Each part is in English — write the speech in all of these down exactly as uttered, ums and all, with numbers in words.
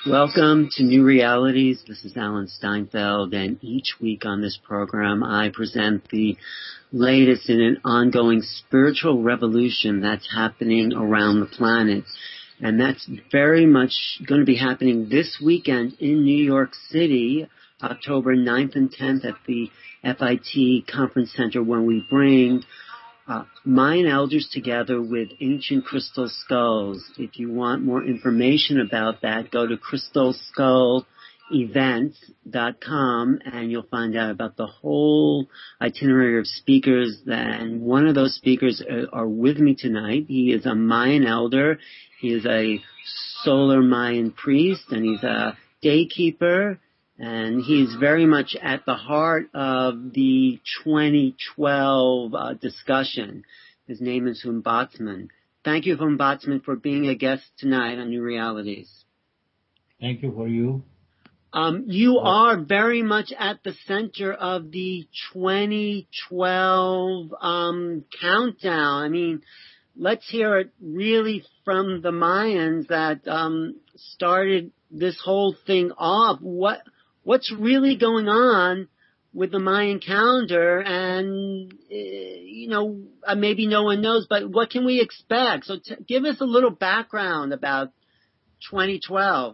Welcome to New Realities. This is Alan Steinfeld, and each week on this program I present the latest in an ongoing spiritual revolution that's happening around the planet. And that's very much going to be happening this weekend in New York City, October ninth and tenth at the F I T Conference Center, when we bring Uh, Mayan elders together with ancient crystal skulls. If you want more information about that, go to crystal skull events dot com and you'll find out about the whole itinerary of speakers. And one of those speakers are, are with me tonight. He is a Mayan elder. He is a solar Mayan priest, and he's a daykeeper. And he's very much at the heart of the twenty twelve uh, discussion. His name is Humbatsman. Thank you, Humbatsman, for being a guest tonight on New Realities. Thank you for you. Um, you are very much at the center of the twenty twelve um, countdown. I mean, let's hear it really from the Mayans that um, started this whole thing off. What What's really going on with the Mayan calendar? And, uh, you know, uh, maybe no one knows, but what can we expect? So t- give us a little background about twenty twelve.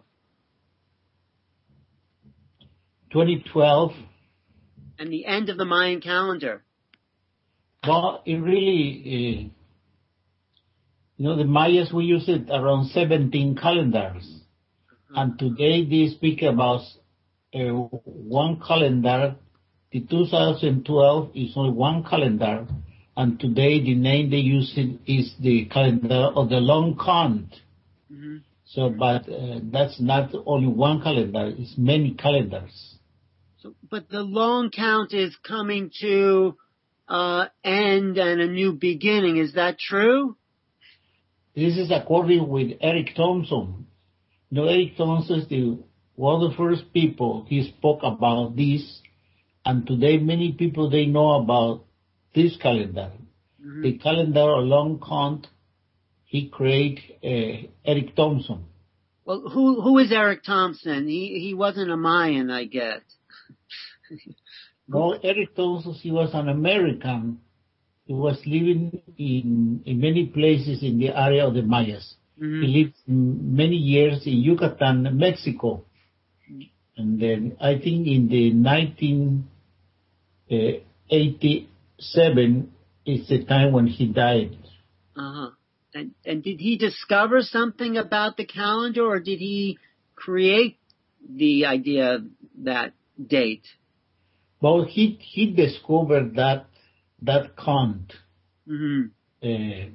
twenty twelve. And the end of the Mayan calendar. Well, it really, uh, you know, the Mayas, we use it around seventeen calendars. Mm-hmm. And today they speak about Uh, one calendar. The two thousand twelve is only one calendar, and today the name they use it is the calendar of the long count. Mm-hmm. So, but uh, that's not only one calendar; it's many calendars. So, but the long count is coming to uh, end and a new beginning. Is that true? This is according with Eric Thompson. You know, Eric Thompson is the one of the first people he spoke about this, and today many people they know about this calendar. Mm-hmm. The calendar of long count he created uh, Eric Thompson. Well, who who is Eric Thompson? He he wasn't a Mayan, I guess. No, Eric Thompson, he was an American. He was living in in many places in the area of the Mayas. Mm-hmm. He lived many years in Yucatan, Mexico. And then I think in the nineteen eighty-seven is the time when he died. Uh-huh. And, and did he discover something about the calendar, or did he create the idea of that date? Well, he he discovered that that count. Mm-hmm. Uh,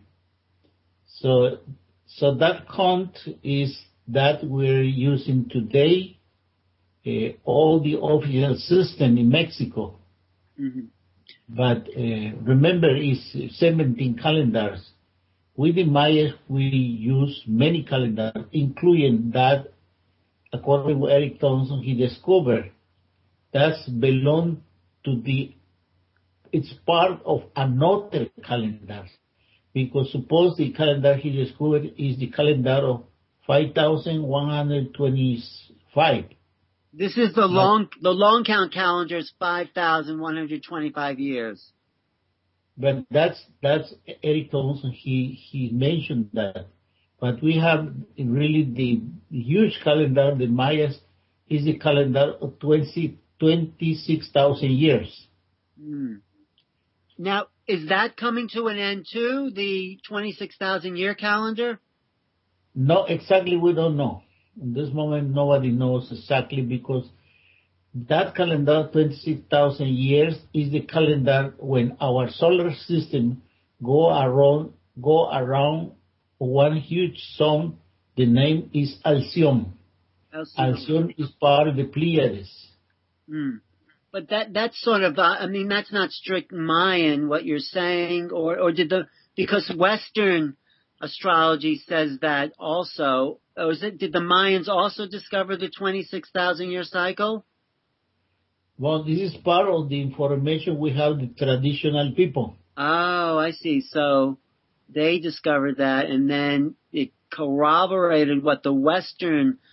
so so that count is that we're using today. Uh, all the official system in Mexico. Mm-hmm. But uh, remember, it's seventeen calendars. With the Mayas, we use many calendars, including that, according to Eric Thompson, he discovered that's belong to the, it's part of another calendar. Because suppose the calendar he discovered is the calendar of five thousand one hundred twenty-five. This is the long, the long count calendar is five thousand one hundred twenty-five years. But that's, that's Eric Thompson, he, he mentioned that. But we have really the huge calendar, the Mayas, is the calendar of twenty, twenty-six thousand years. Mm. Now, is that coming to an end too, the twenty-six thousand year calendar? No, exactly, we don't know. In this moment, nobody knows exactly, because that calendar, twenty-six thousand years, is the calendar when our solar system go around, go around one huge sun. The name is Alcyone. Alcyone, Alcyone is part of the Pleiades. Mm. But that that's sort of, uh, I mean, that's not strict Mayan, what you're saying, or, or did the, because Western astrology says that also. Or is it, did the Mayans also discover the twenty-six thousand year cycle? Well, this is part of the information we have, the traditional people. Oh, I see. So they discovered that, and then it corroborated what the Western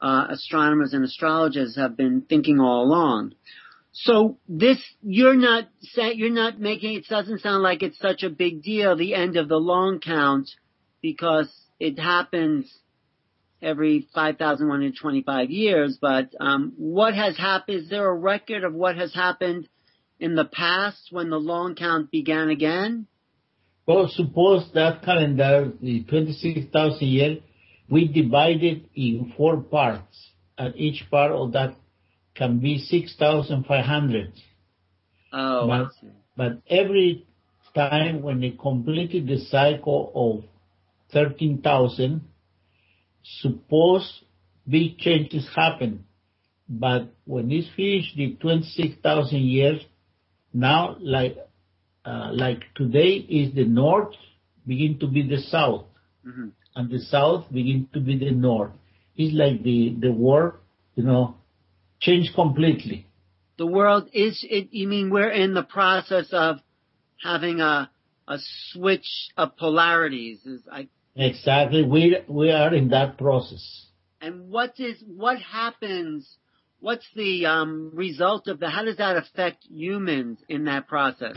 uh, astronomers and astrologers have been thinking all along. So this, you're not saying, you're not making, it doesn't sound like it's such a big deal, the end of the long count, because it happens every five thousand one hundred twenty-five years, but um, what has happened, is there a record of what has happened in the past when the long count began again? Well, suppose that calendar, the twenty-six thousand years, we divide it in four parts, and each part of that can be six thousand five hundred. Oh, but, I see. But every time when they completed the cycle of thirteen thousand, suppose big changes happen. But when it's finished the twenty-six thousand years, now like uh, like today is the north begin to be the south, mm-hmm. and the south begin to be the north. It's like the, the world, you know, changed completely. The world is, it, you mean we're in the process of having a a switch of polarities? Is I Exactly. We we are in that process. And what is what happens? What's the um, result of that? How does that affect humans in that process?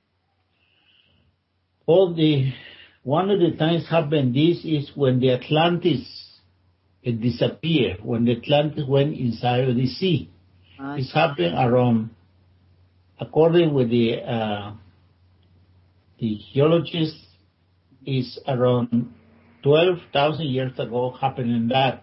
Well, the one of the times happened this is when the Atlantis it disappeared, when the Atlantis went inside of the sea. Uh, it's happened around, according with the uh, the geologists, is around twelve thousand years ago happening that.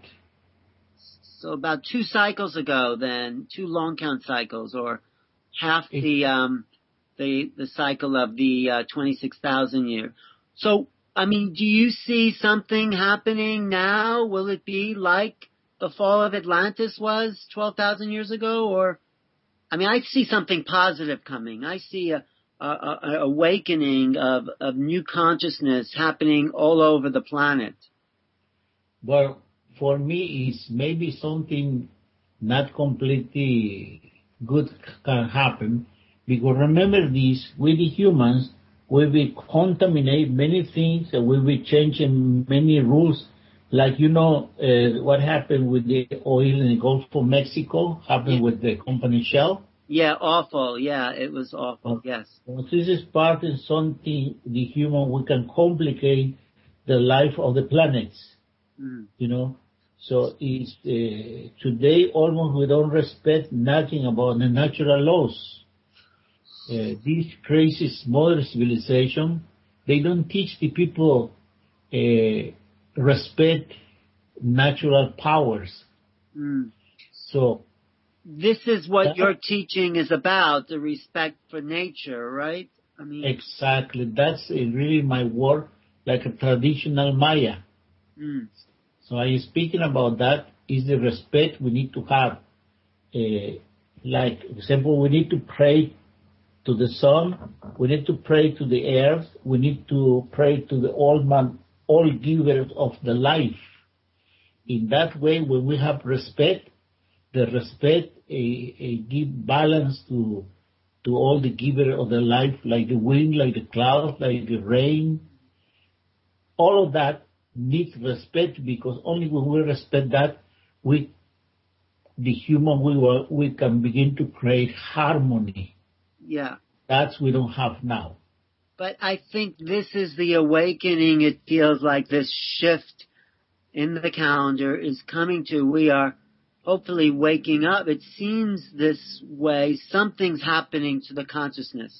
So about two cycles ago, then two long count cycles, or half it, the um the the cycle of the uh, twenty-six thousand year. So I mean, do you see something happening now? Will it be like the fall of Atlantis was twelve thousand years ago, or I mean, I see something positive coming. I see a, a, a awakening of of new consciousness happening all over the planet. Well, for me, it's maybe something not completely good can happen, because remember this, we the humans, we will contaminate many things, and we will change many rules. Like, you know, uh, what happened with the oil in the Gulf of Mexico, happened yeah. with the company Shell. Yeah, awful. Yeah, it was awful, yes. Well, this is part of something, the human, we can complicate the life of the planets, mm. you know. So it's, uh, today almost we don't respect nothing about the natural laws. Uh, these crazy modern civilization, they don't teach the people uh, respect natural powers. Mm. So this is what that, your teaching is about, the respect for nature, right? I mean, exactly. That's really my work, like a traditional Maya. Mm. So I am speaking about that is the respect we need to have. Uh, like, for example, we need to pray to the sun, we need to pray to the earth, we need to pray to the all man, all givers of the life. In that way, when we have respect, the respect uh, uh, give balance to to all the givers of the life, like the wind, like the clouds, like the rain. All of that needs respect, because only when we respect that, we, the human, we will, we can begin to create harmony. Yeah. That's we don't have now. But I think this is the awakening. It feels like this shift in the calendar is coming to. We are hopefully waking up. It seems this way. Something's happening to the consciousness.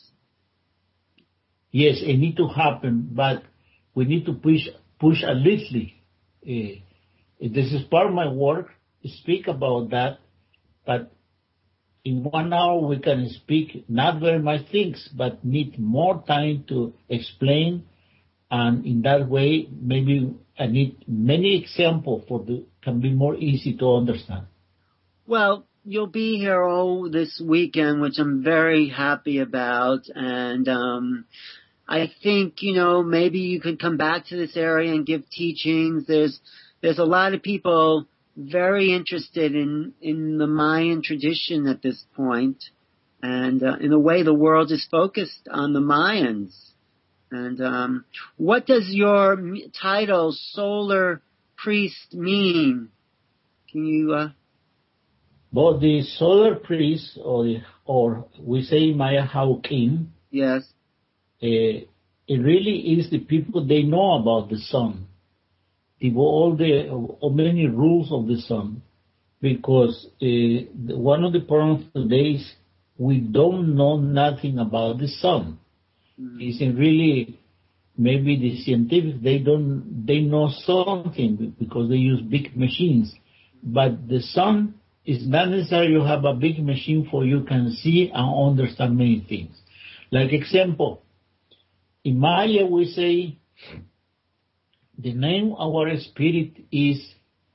Yes, it needs to happen, but we need to push push a little. Uh, this is part of my work, speak about that, but in one hour we can speak not very much things, but need more time to explain, and in that way maybe I need many examples for the can be more easy to understand. Well, you'll be here all this weekend, which I'm very happy about, and um I think, you know, maybe you could come back to this area and give teachings. There's there's a lot of people very interested in, in the Mayan tradition at this point. And uh, in a way, the world is focused on the Mayans. And um, what does your title, Solar Priest, mean? Can you? Uh... But the solar priest, or the, or we say Maya Haukim, yes, uh, it really is the people they know about the sun, the, all the all many rules of the sun, because uh, one of the problems today is we don't know nothing about the sun. Mm-hmm. It's really maybe the scientific they don't they know something because they use big machines, but the sun is not necessary you have a big machine for you can see and understand many things. Like example, in Maya we say the name of our spirit is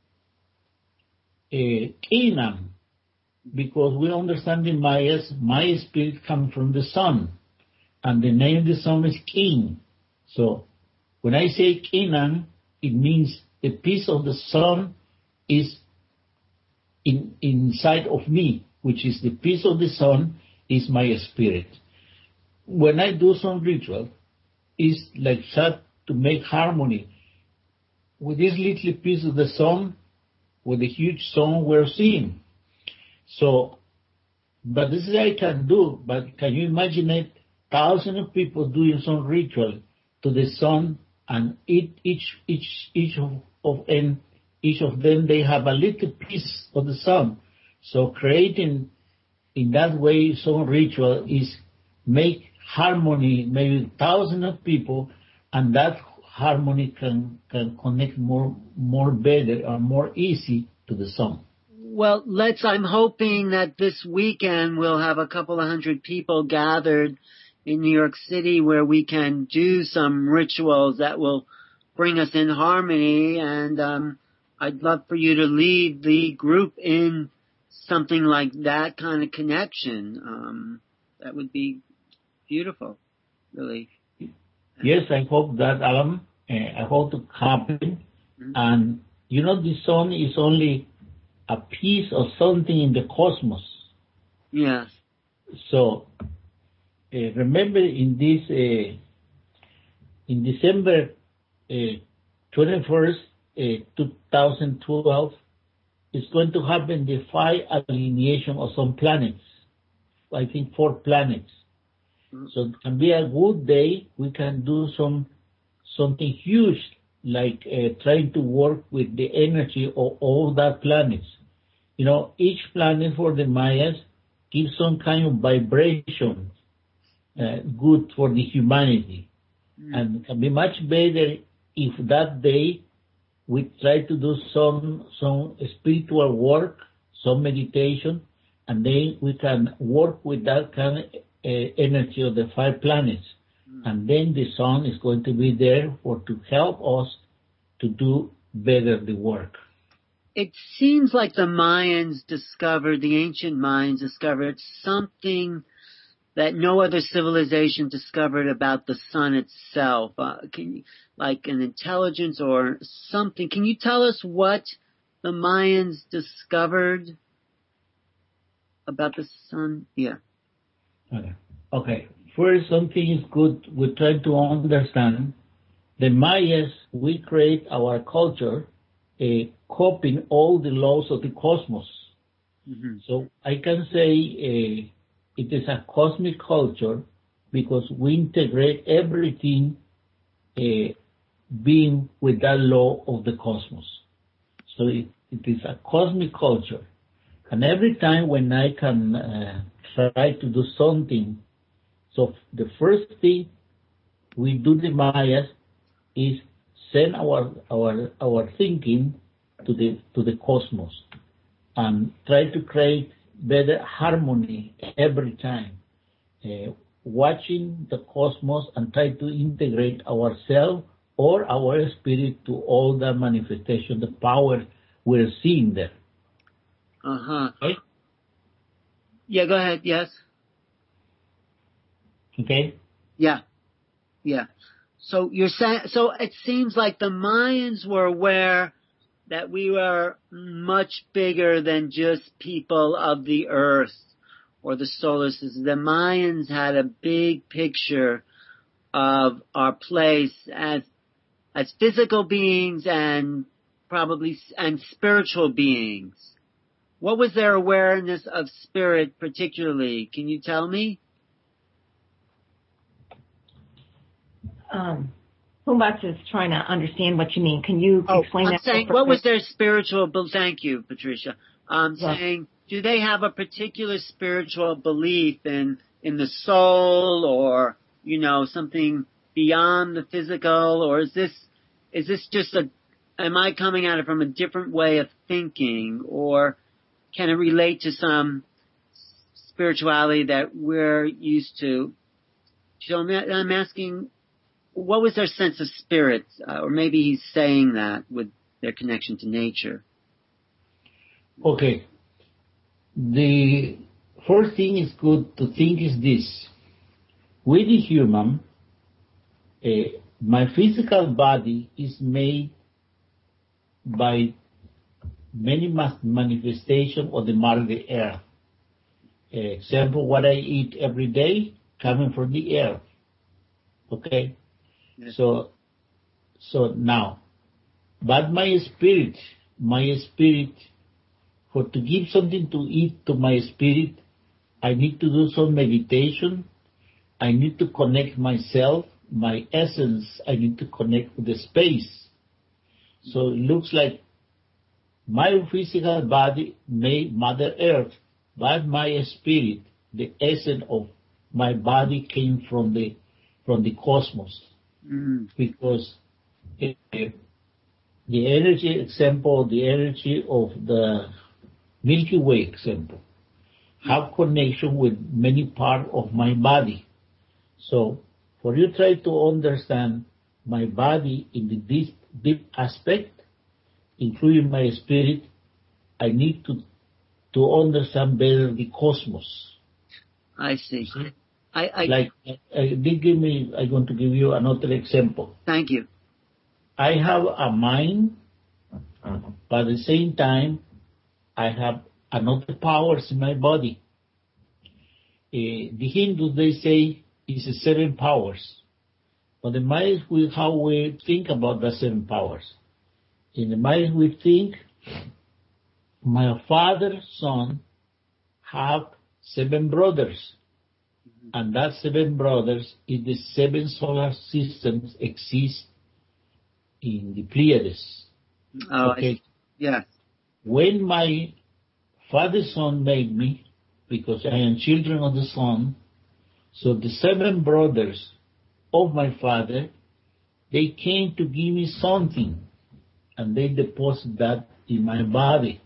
uh, Kinam, because we understand in Mayas, my spirit comes from the sun, and the name of the sun is King. So when I say Kinam, it means the piece of the sun is in inside of me, which is the piece of the sun is my spirit. When I do some ritual, it's like that to make harmony with this little piece of the sun, with the huge sun we're seeing. So, but this is what I can do, but can you imagine it? Thousands of people doing some ritual to the sun, and each, each, each, each of, of them, each of them, they have a little piece of the sun. So creating in that way some ritual is make harmony, maybe thousands of people, and that harmony can, can connect more, more better or more easy to the sun. Well, let's, I'm hoping that this weekend we'll have a couple of hundred people gathered in New York City where we can do some rituals that will bring us in harmony, and um, I'd love for you to lead the group in something like that kind of connection. Um, that would be beautiful, really. Yes, I hope that, Alan. Uh, I hope to happen. Mm-hmm. And, you know, the sun is only a piece of something in the cosmos. Yes. So, uh, remember in this, uh, in December uh, twenty-first, uh, two thousand twelve, it's going to happen the five alineation of some planets. I think four planets. Mm-hmm. So it can be a good day. We can do some something huge, like uh, trying to work with the energy of all that planets. You know, each planet for the Mayas gives some kind of vibration, uh, good for the humanity. Mm. And it can be much better if that day we try to do some some spiritual work, some meditation, and then we can work with that kind of uh, energy of the five planets. Mm. And then the sun is going to be there for to help us to do better the work. It seems like the Mayans discovered, the ancient Mayans discovered something that no other civilization discovered about the sun itself. Uh, can you, like an intelligence or something. Can you tell us what the Mayans discovered about the sun? Yeah. Okay. Okay. First, something is good. We try to understand the Mayas. We create our culture, a copying all the laws of the cosmos. Mm-hmm. So I can say uh, it is a cosmic culture because we integrate everything uh, being with that law of the cosmos. So it, it is a cosmic culture. And every time when I can uh, try to do something, so the first thing we do the Mayas is send our our our thinking to the to the cosmos and try to create better harmony every time, uh, watching the cosmos and try to integrate ourselves or our spirit to all the manifestation, the power we're seeing there. Uh-huh. Okay? Yeah, go ahead, yes. Okay? Yeah, yeah. So you're saying, so it seems like the Mayans were aware that we were much bigger than just people of the earth or the solar system. The Mayans had a big picture of our place as as physical beings and probably, and spiritual beings. What was their awareness of spirit particularly? Can you tell me? Um, Pumbats is trying to understand what you mean. Can you oh, explain I'm that? Saying, what was their spiritual, thank you, Patricia. I'm yeah. saying, do they have a particular spiritual belief in, in the soul or, you know, something beyond the physical, or is this, is this just a, am I coming at it from a different way of thinking, or can it relate to some spirituality that we're used to? So I'm asking, what was their sense of spirit? Uh, or maybe he's saying that with their connection to nature. Okay. The first thing is good to think is this. With the human, uh, my physical body is made by many manifestations of the mother of the earth. Uh, example, what I eat every day coming from the earth. Okay? Yes. So, so now, but my spirit, my spirit, for to give something to eat to my spirit, I need to do some meditation. I need to connect myself, my essence. I need to connect with the space. So it looks like my physical body made Mother Earth, but my spirit, the essence of my body, came from the from the cosmos. Mm-hmm. Because uh, the energy example, the energy of the Milky Way example, have connection with many parts of my body. So, for you try to understand my body in the deep, deep aspect, including my spirit, I need to to understand better the cosmos. I see. see? I, I like I, did give me. I'm going to give you another example. Thank you. I have a mind, but at the same time, I have another powers in my body. Uh, the Hindus, they say, is seven powers. But the mind with how we think about the seven powers. In the mind we think, my father's son have seven brothers. Mm-hmm. And that seven brothers in the seven solar systems exist in the Pleiades. Oh, okay. Yes. When my father's son made me, because I am children of the sun, so the seven brothers of my father, they came to give me something, and they deposit that in my body.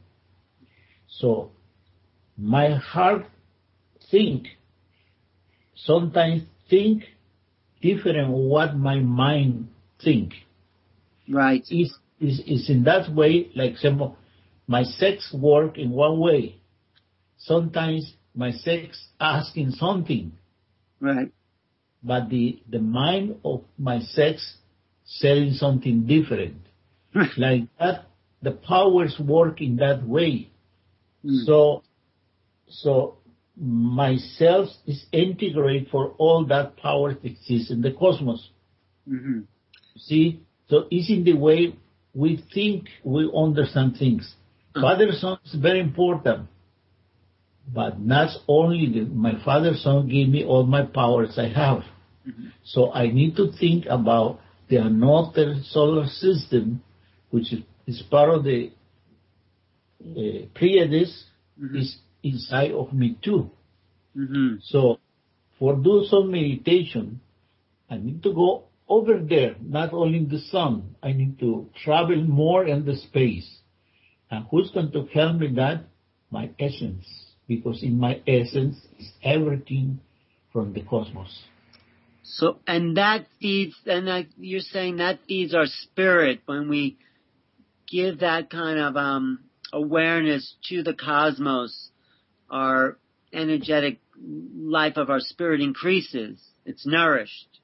So my heart think, sometimes think different what my mind think. Right. Is is is in that way, like example, my sex work in one way. Sometimes my sex asking something. Right. But the, the mind of my sex saying something different. Like that, the powers work in that way. Mm. So, so myself is integrated for all that power that exists in the cosmos. Mm-hmm. See? So it's in the way we think, we understand things. Uh-huh. Father Son is very important. But not only the, my father's son gave me all my powers I have. Mm-hmm. So I need to think about the another solar system, which is, is part of the uh, Pleiades, mm-hmm. is inside of me too. Mm-hmm. So for do some meditation, I need to go over there, not only in the sun. I need to travel more in the space. And who's going to help me that? My essence. Because in my essence is everything from the cosmos. So, and that feeds, and that, you're saying that feeds our spirit when we give that kind of um, awareness to the cosmos. Our energetic life of our spirit increases. It's nourished.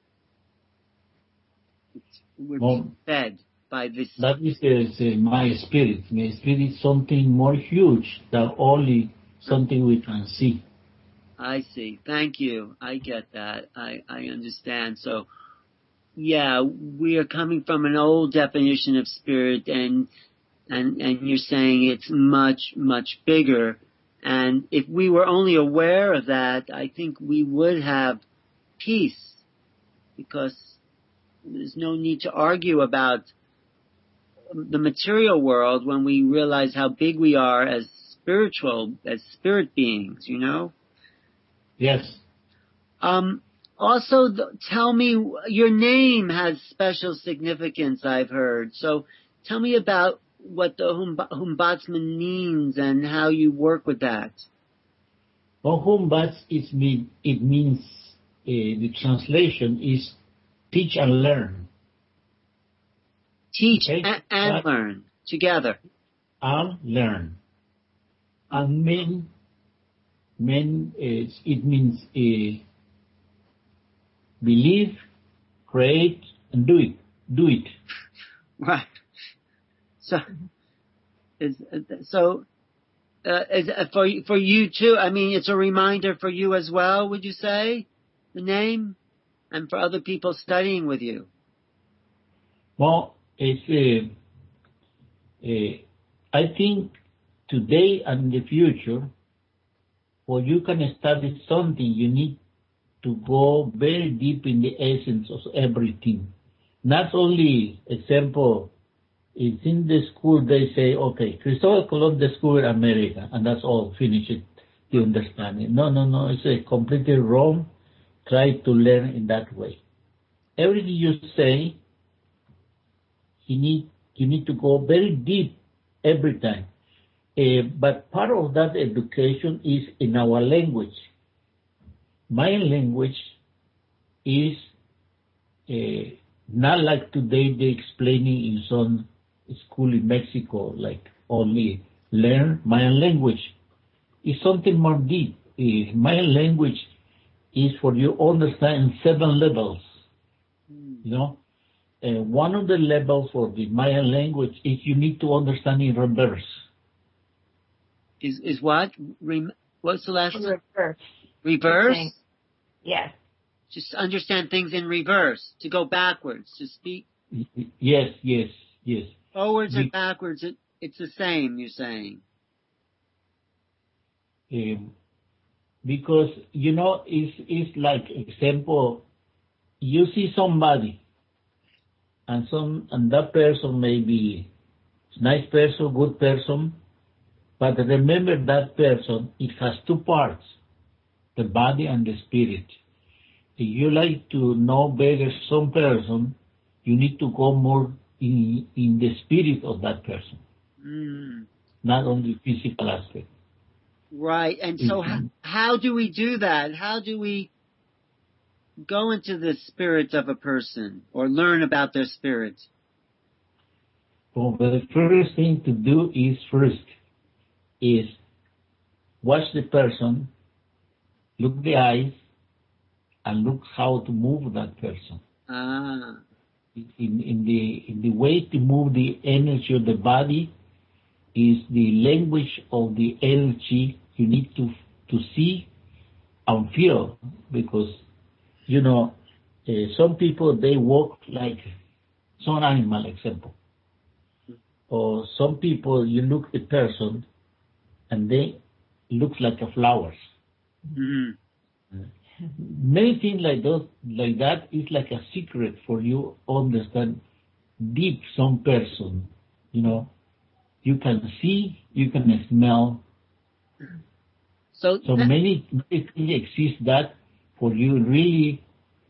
It's, we're well, being fed by this. That is uh, my spirit. My spirit is something more huge than only something we can see. I see. Thank you. I get that. I, I understand. So, yeah, we are coming from an old definition of spirit, and And, and you're saying it's much, much bigger. And if we were only aware of that, I think we would have peace, because there's no need to argue about the material world when we realize how big we are as spiritual, as spirit beings, you know? Yes. Um, also, th- tell me, your name has special significance, I've heard. So tell me about what the Humb- Humbatsman means and how you work with that. Well, Humbats, is mean, it means, uh, the translation is teach and learn. Teach Okay? a- and But, learn together. and learn. And mean, mean is, it means uh, believe, create, and do it. Do it. Right. So, is so uh, is uh, for for you too. I mean, it's a reminder for you as well. Would you say the name, and for other people studying with you? Well, it's. Uh, uh, I think today and in the future, when you can study something, you need to go very deep in the essence of everything. Not only, example, it's in the school they say, okay, Cristobal Colon discovered America, and that's all, finish it, you understand it. No, no, no, it's a completely wrong. Try to learn in that way. Everything you say, you need, you need to go very deep every time. Uh, but part of that education is in our language. Mayan language is uh, not like today they explaining in some school in Mexico, like only learn Mayan language. It's something more deep. Uh, Mayan language is for you understand in seven levels. Mm. You know, uh, one of the levels for the Mayan language is you need to understand in reverse. Is is what? Rem- what's the last? Reverse. Reverse? Yes. Just understand things in reverse, to go backwards, to speak. Yes, yes, yes. Forwards Be- and backwards, it, it's the same, you're saying. Um, because, you know, it's, it's like, example, you see somebody, and some, and that person may be nice person, good person, but remember that person, it has two parts, the body and the spirit. If you like to know better some person, you need to go more in in the spirit of that person, mm. not on the physical aspect. Right. And so mm-hmm. how, how do we do that? How do we go into the spirit of a person or learn about their spirit? Well, the first thing to do is first is watch the person, look the eyes, and look how to move that person. Ah. In, in the in the way to move the energy of the body is the language of the energy you need to to see and feel, because you know uh, some people they walk like some animal, example, or some people you look at the person and they look like a flowers. Mm-hmm. Many things like those, like that is like a secret for you to understand deep some person. You know, you can see, you can smell. So, so that, many, many things exist that for you really,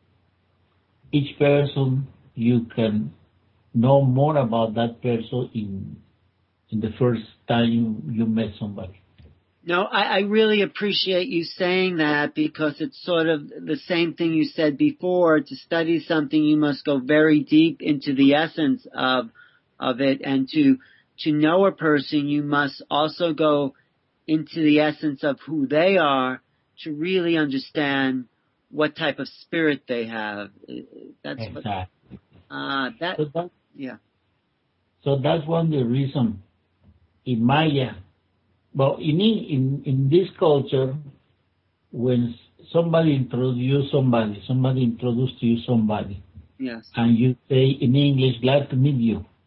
each person you can know more about that person in in the first time you, you met somebody. No, I, I really appreciate you saying that, because it's sort of the same thing you said before. To study something, you must go very deep into the essence of of it, and to to know a person, you must also go into the essence of who they are to really understand what type of spirit they have. That's exactly. What, uh, that, so that yeah. So that's one of the reasons in Maya. Well, in, in in this culture, when somebody introduces somebody, somebody introduces to you somebody, yes, and you say in English, glad to meet you.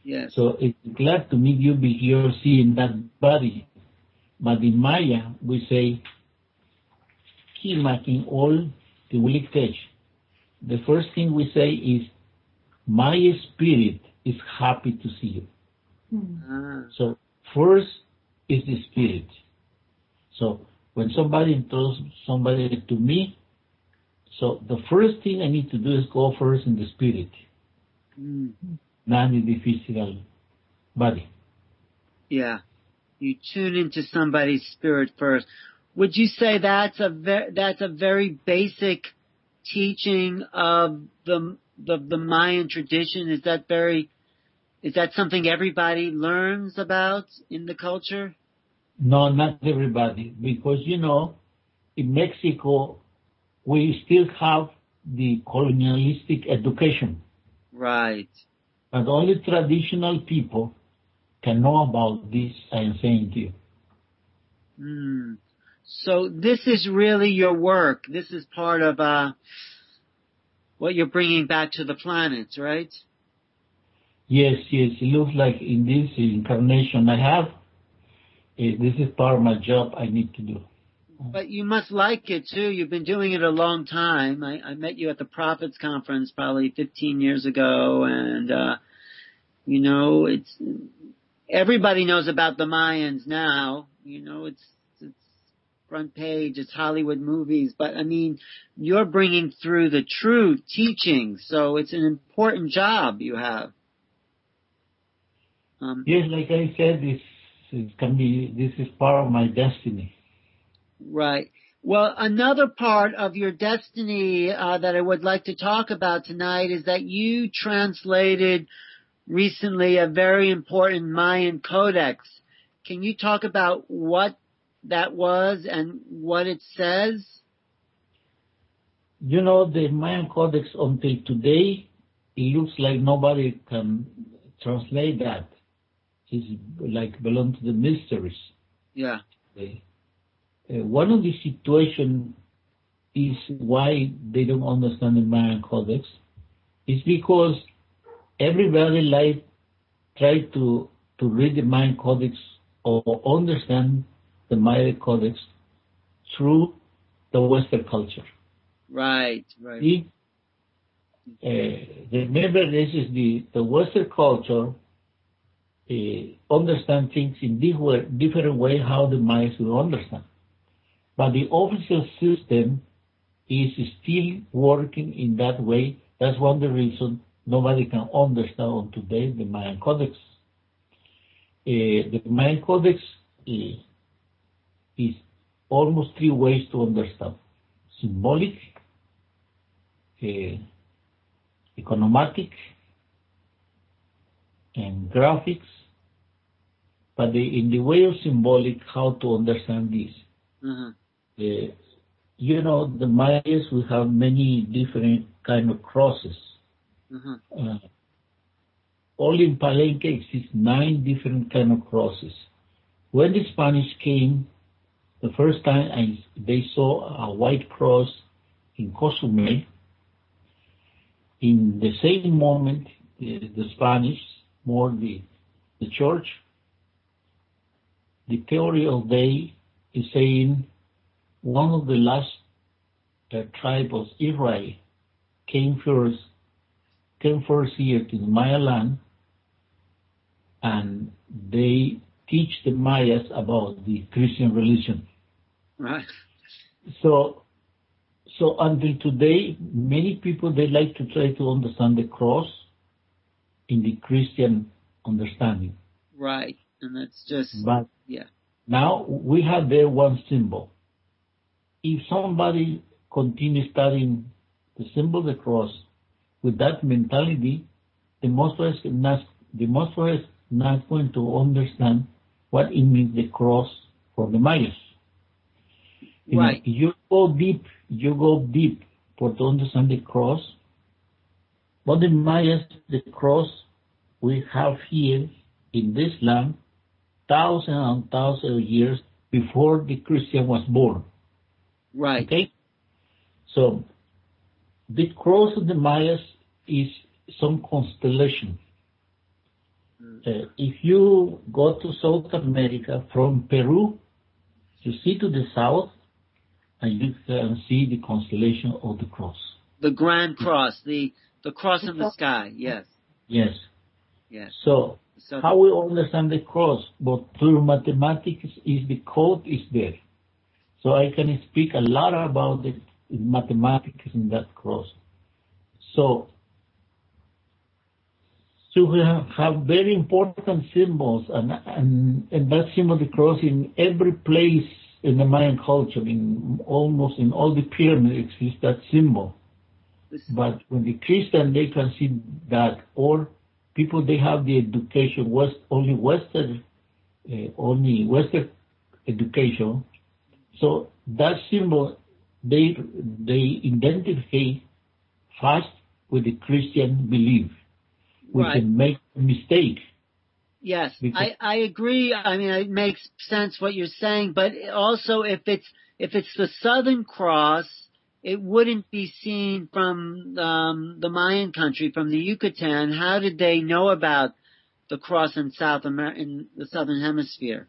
Yes. So it's glad to meet you because you're seeing that body. But in Maya, we say, Kimakin all the Wiliktesh. The first thing we say is, my spirit is happy to see you. Mm-hmm. So first is the spirit. So when somebody introduces somebody to me, so the first thing I need to do is go first in the spirit, mm-hmm. not in the physical body. Yeah, you tune into somebody's spirit first. Would you say that's a ve- that's a very basic teaching of the, the the Mayan tradition? Is that very is that something everybody learns about in the culture? No, not everybody, because you know, in Mexico we still have the colonialistic education. Right. But only traditional people can know about this, I am saying to you. Mm. So this is really your work. This is part of uh, what you're bringing back to the planet, right? Yes, yes. It looks like in this incarnation I have, uh, this is part of my job I need to do. But you must like it, too. You've been doing it a long time. I, I met you at the Prophets Conference probably fifteen years ago, and, uh, you know, it's everybody knows about the Mayans now. You know, it's it's front page, it's Hollywood movies. But, I mean, you're bringing through the true teaching, so it's an important job you have. Um, yes, like I said, this it can be. This is part of my destiny. Right. Well, another part of your destiny uh, that I would like to talk about tonight is that you translated recently a very important Mayan codex. Can you talk about what that was and what it says? You know, the Mayan codex until today, it looks like nobody can translate that. It's like belong to the mysteries. Yeah. Okay. Uh, one of the situations is why they don't understand the Mayan codex is because everybody like try to to read the Mayan codex or understand the Mayan codex through the Western culture. Right, right. See, uh, remember, this is the the Western culture uh, understand things in different different way how the Mayans will understand. But the official system is still working in that way. That's one of the reasons nobody can understand on today the Mayan Codex. Uh, the Mayan Codex uh, is almost three ways to understand: symbolic, uh, economatic, and graphics. But the, in the way of symbolic, how to understand this? Mm-hmm. Uh, you know, the Mayas will have many different kind of crosses. Mm-hmm. Uh, only in Palenque exist nine different kind of crosses. When the Spanish came, the first time I, they saw a white cross in Cozumel. In the same moment, the, the Spanish, more the, the church, the theory of they is saying one of the last uh, tribe of Israel came first, came first here to the Maya land, and they teach the Mayas about the Christian religion. Right. So, so until today, many people they like to try to understand the cross in the Christian understanding. Right, and that's just but yeah. Now we have there one symbol. If somebody continues studying the symbol of the cross with that mentality, the most is not the most is not going to understand what it means the cross for the Mayas. You right. know, you go deep, you go deep for to understand the cross. But the Mayas, the cross we have here in this land, thousands and thousands of years before the Christian was born. Right. Okay? So, the cross of the Mayas is some constellation. Uh, if you go to South America from Peru, you see to the south, and you can see the constellation of the cross. The Grand Cross, the the cross in the sky. Yes. Yes. Yes. So, so how we understand the cross? But through mathematics, is the code is there. So I can speak a lot about the mathematics in that cross. So, so we have, have very important symbols, and, and and that symbol, the cross, in every place in the Mayan culture, in almost in all the pyramids exists that symbol. But when the Christian, they can see that, or people, they have the education, West, only Western, uh, only Western education. So that symbol, they they identify fast with the Christian belief. We right. can make a mistake. Yes, I, I agree. I mean, it makes sense what you're saying, but also if it's if it's the Southern Cross, it wouldn't be seen from um, the Mayan country, from the Yucatan. How did they know about the cross in South America, in the Southern Hemisphere?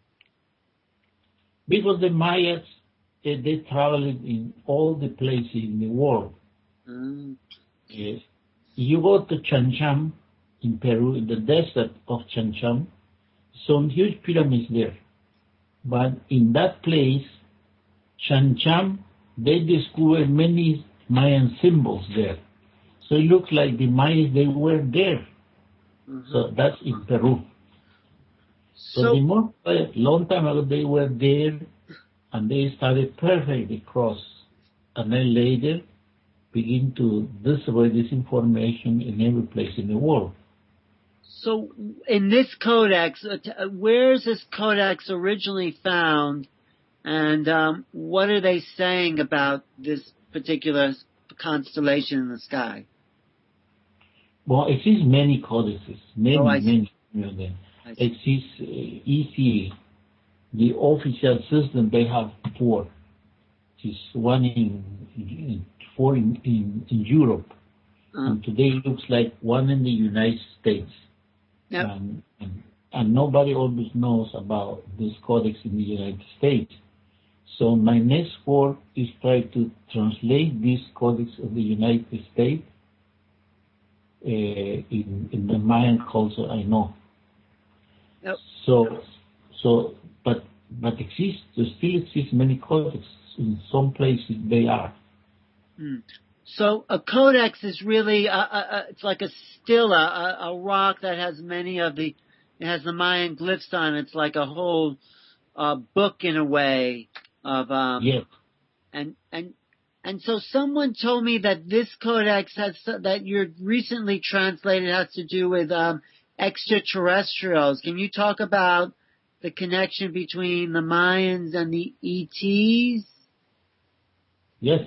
Because the Mayas, they, they traveled in all the places in the world. Mm. Yes. You go to Chancham in Peru, in the desert of Chancham, some huge pyramids there. But in that place, Chancham, they discovered many Mayan symbols there. So it looks like the Mayas, they were there. Mm-hmm. So that's in Peru. So, so the more, a long time ago, they were there, and they started perfect the cross. And then later, begin to display this information in every place in the world. So in this codex, where is this codex originally found? And um, what are they saying about this particular constellation in the sky? Well, it exists many codices, many, oh, many of them. It exists uh, E C A, the official system, they have four. It's one in, in four in, in, in Europe, uh-huh. and today it looks like one in the United States. Yep. Um, and, and nobody always knows about this codex in the United States. So my next work is try to translate this codex of the United States uh, in, in the Mayan culture I know. Yep. So, so, but but exists, there still exist many codexes. In some places they are. Hmm. So a codex is really a, a, a, it's like a stela, a, a rock that has many of the, it has the Mayan glyphs on it. It's like a whole uh, book in a way. Of um yeah. and and and so someone told me that this codex has that you're recently translated has to do with um extraterrestrials. Can you talk about the connection between the Mayans and the E Ts? Yes.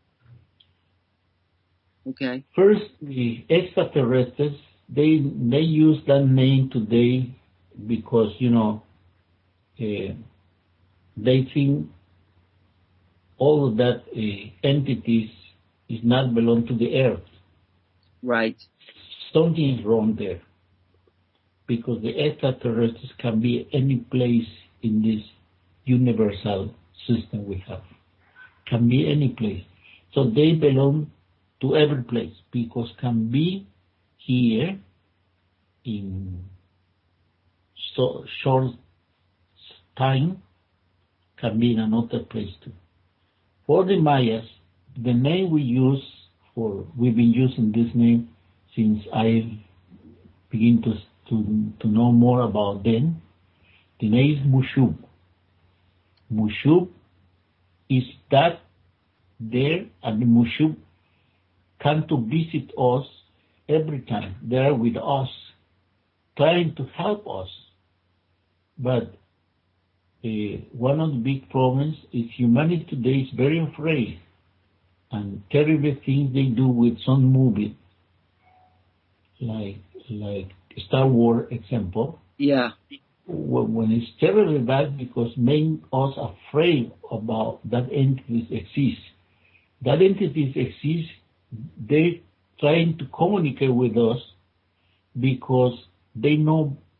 Okay. First, the extraterrestrials, they they use that name today because you know uh, they think all of that uh, entities is not belong to the earth. Right. Something is wrong there. Because the extraterrestrials can be any place in this universal system we have. Can be any place. So they belong to every place because can be here in so short time, can be in another place too. For the Mayas, the name we use for, we've been using this name since I begin to, to, to know more about them. The name is Mushub. Mushub is that there, and the Mushub come to visit us every time. They are with us, trying to help us. But uh, one of the big problems is humanity today is very afraid, and terrible things they do with some movie, like like Star Wars example. Yeah. When it's terribly bad because make us afraid about that entities exist. That entities exist, they trying to communicate with us because they know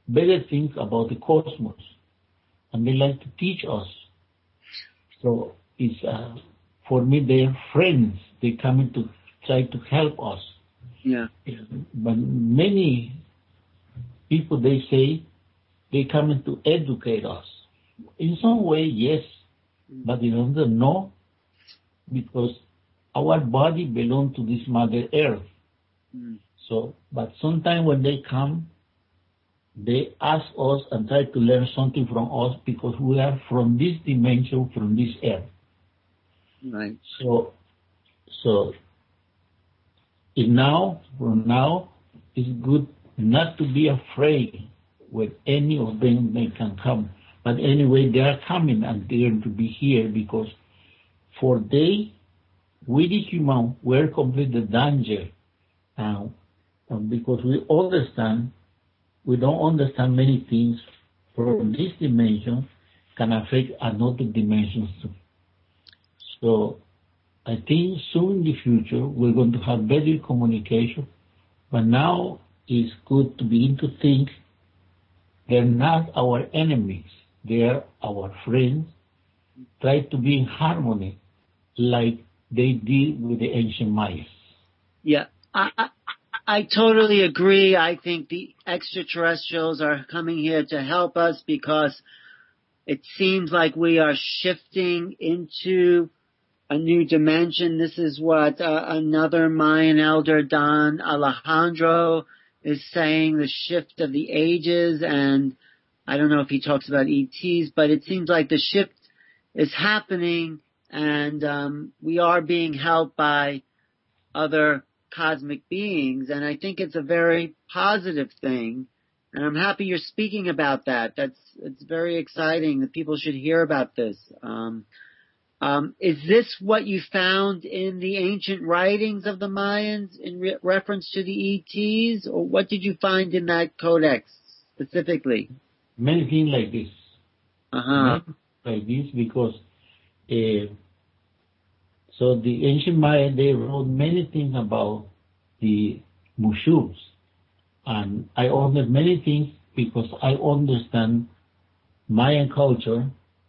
better things about the cosmos, and they like to teach us. So it's uh, for me, they're friends. They come in to try to help us. Yeah. But many people, they say, they come in to educate us. In some way, yes, but in another, no, because our body belongs to this Mother Earth. Mm. So, but sometimes when they come, they ask us and try to learn something from us because we are from this dimension, from this earth. Right. So, so, it now, from now, it's good not to be afraid when any of them they can come. But anyway, they are coming and they're going to be here because for they, we the human, we're completely danger. Uh, and because we understand, we don't understand many things from this dimension can affect another dimensions too. So I think soon in the future we're going to have better communication, but now it's good to begin to think they're not our enemies, they're our friends. Try to be in harmony like they did with the ancient Mayas. Yeah, I, I, I totally agree. I think the extraterrestrials are coming here to help us because it seems like we are shifting into a new dimension. This is what uh, another Mayan elder, Don Alejandro, is saying, the shift of the ages. And I don't know if he talks about E Ts, but it seems like the shift is happening, and um, we are being helped by other cosmic beings. And I think it's a very positive thing. And I'm happy you're speaking about that. That's it's very exciting that people should hear about this. Um, Um, is this what you found in the ancient writings of the Mayans in re- reference to the E Ts, or what did you find in that codex specifically? Many things like this. Uh-huh. Many like this because uh, so the ancient Maya, they wrote many things about the Mushus, and I understand many things because I understand Mayan culture.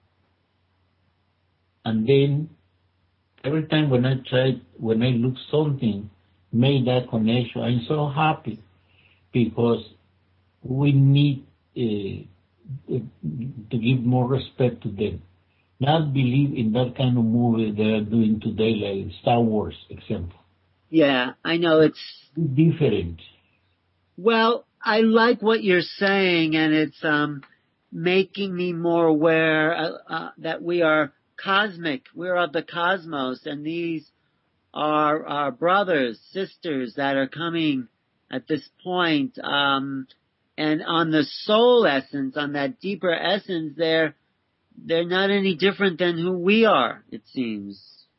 And then every time when I try, when I look something, make that connection, I'm so happy because we need uh, to give more respect to them. Not believe in that kind of movie they are doing today, like Star Wars, example. Yeah, I know it's different. Well, I like what you're saying, and it's um, making me more aware uh, uh, that we are cosmic. We're of the cosmos, and these are our brothers, sisters that are coming at this point. Um, and on the soul essence, on that deeper essence, they're they're not any different than who we are, it seems.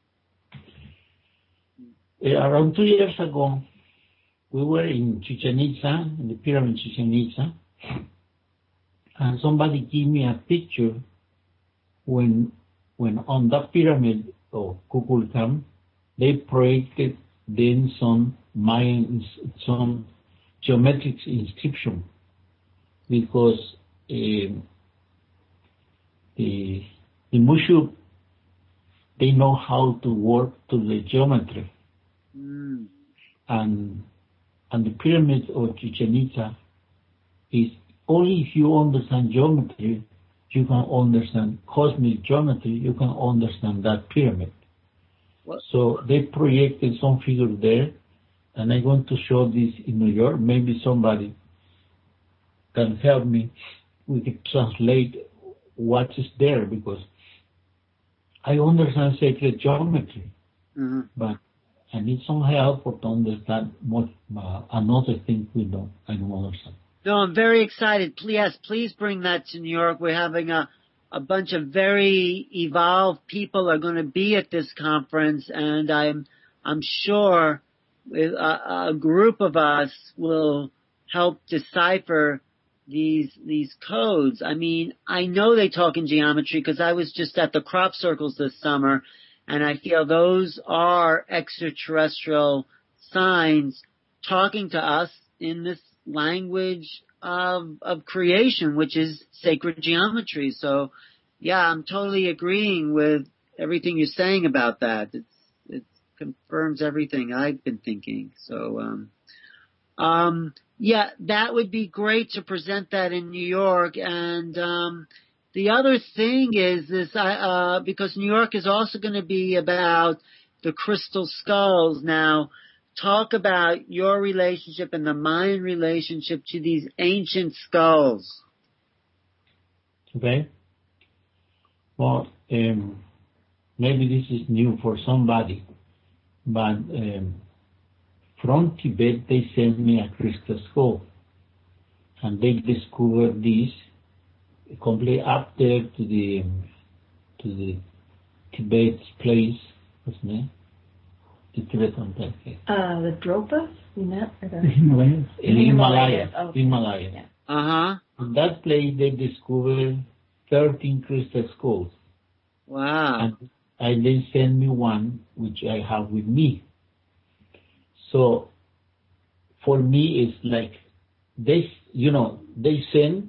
Uh, around two years ago, we were in Chichen Itza, in the pyramid Chichen Itza, and somebody gave me a picture when when on that pyramid of Kukulkan, they projected then some Mayan, some geometric inscription, because uh, the the Mushu, they know how to work to the geometry, mm. and and the pyramid of Chichen Itza is only if you understand geometry, you can understand cosmic geometry, you can understand that pyramid. What? So they projected some figure there, and I'm going to show this in New York. Maybe somebody can help me. We can translate what is there, because I understand sacred geometry, mm-hmm. but I need some help to understand what uh, another thing we don't. I don't understand. No, I'm very excited. Please, please bring that to New York. We're having a, a bunch of very evolved people are going to be at this conference, and I'm I'm sure a, a group of us will help decipher these these codes. I mean, I know they talk in geometry because I was just at the crop circles this summer, and I feel those are extraterrestrial signs talking to us in this language of, of creation, which is sacred geometry. So, yeah, I'm totally agreeing with everything you're saying about that. It's, it confirms everything I've been thinking. So, um, um, yeah, that would be great to present that in New York. And, um, the other thing is this, uh, because New York is also going to be about the crystal skulls. Now, talk about your relationship and the Mayan relationship to these ancient skulls. Okay. Well, um, maybe this is new for somebody, but um, from Tibet they sent me a crystal skull, and they discovered this complete up there to the to the Tibet place, what's the name? The Tibetan place. Uh, the Dropas? You know, in Himalaya. Oh. Himalaya. Yeah. Uh-huh. In that place they discovered thirteen crystal skulls. Wow. And I then send me one which I have with me. So for me it's like they, you know, they send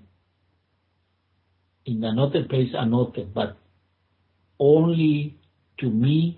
in another place another, but only to me,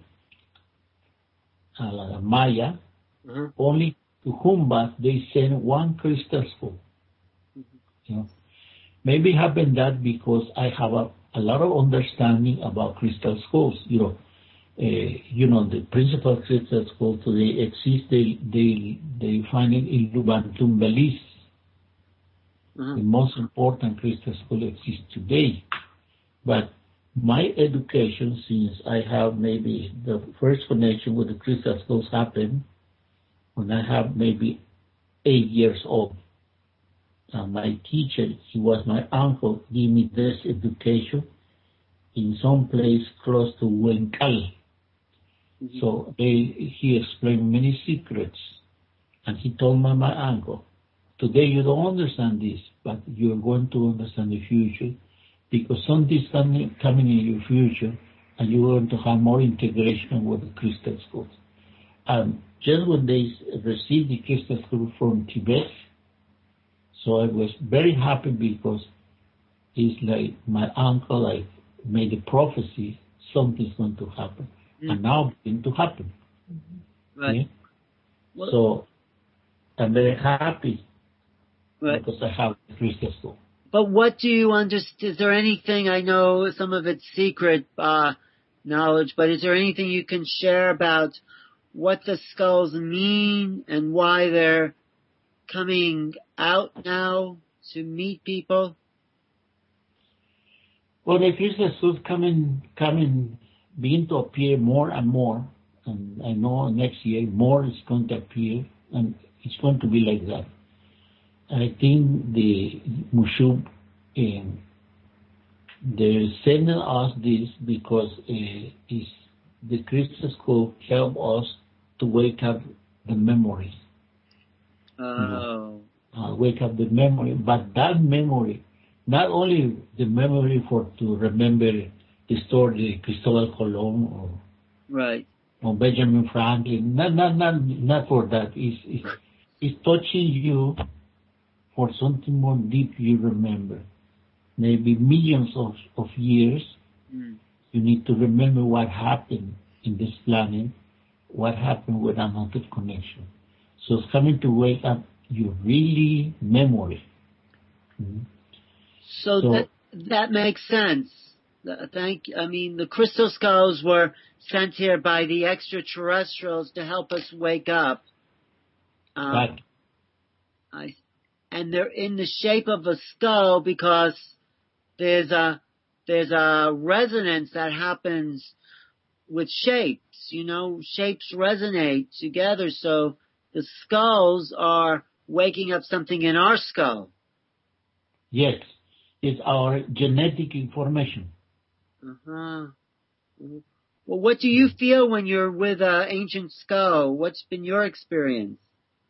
uh, Maya, uh-huh. only to Humbas they send one crystal skull. Mm-hmm. You know, maybe it happened that because I have a, a lot of understanding about crystal skulls. You know, uh, you know the principal crystal skulls today exist. They they they find it in Lubantum, Belize. Uh-huh. The most important crystal skull exists today. But my education, since I have maybe the first connection with the crystal skulls happened when I have maybe eight years old. Uh, my teacher, he was my uncle, gave me this education in some place close to Huencal. Mm-hmm. So they, he explained many secrets, and he told my, my uncle, today you don't understand this, but you're going to understand the future, because something's coming, coming in your future, and you're going to have more integration with the crystal skulls. Um, just when they received the crystal skull from Tibet, so I was very happy because it's like my uncle like made a prophecy, something's going to happen, mm-hmm. and now it's going to happen. Mm-hmm. Right. Yeah? Well, so I'm very happy. Right. Because I have a crystal skull. But what do you understand? Is there anything, I know some of it's secret uh, knowledge, but is there anything you can share about what the skulls mean and why they're coming out now to meet people? Well, the crystal skulls coming, coming, begin to appear more and more, and I know next year more is going to appear, and it's going to be like that. I think the Mushub, uh, they're sending us this because uh, is the crystal skull help us to wake up the memory. Oh. You know, uh, wake up the memory, but that memory, not only the memory for to remember the story of Cristobal Colon or right or Benjamin Franklin, not not not not for that. It's it's, it's touching you. For something more deep you remember. Maybe millions of, of years, mm. you need to remember what happened in this planet, what happened with another connection. So it's coming to wake up your really memory. Mm-hmm. So, so that, that makes sense. Thank I mean, the crystal skulls were sent here by the extraterrestrials to help us wake up. Um, but, I And they're in the shape of a skull because there's a there's a resonance that happens with shapes. You know, shapes resonate together, so the skulls are waking up something in our skull. Yes, it's our genetic information. Uh-huh. Well, what do you feel when you're with an ancient skull? What's been your experience?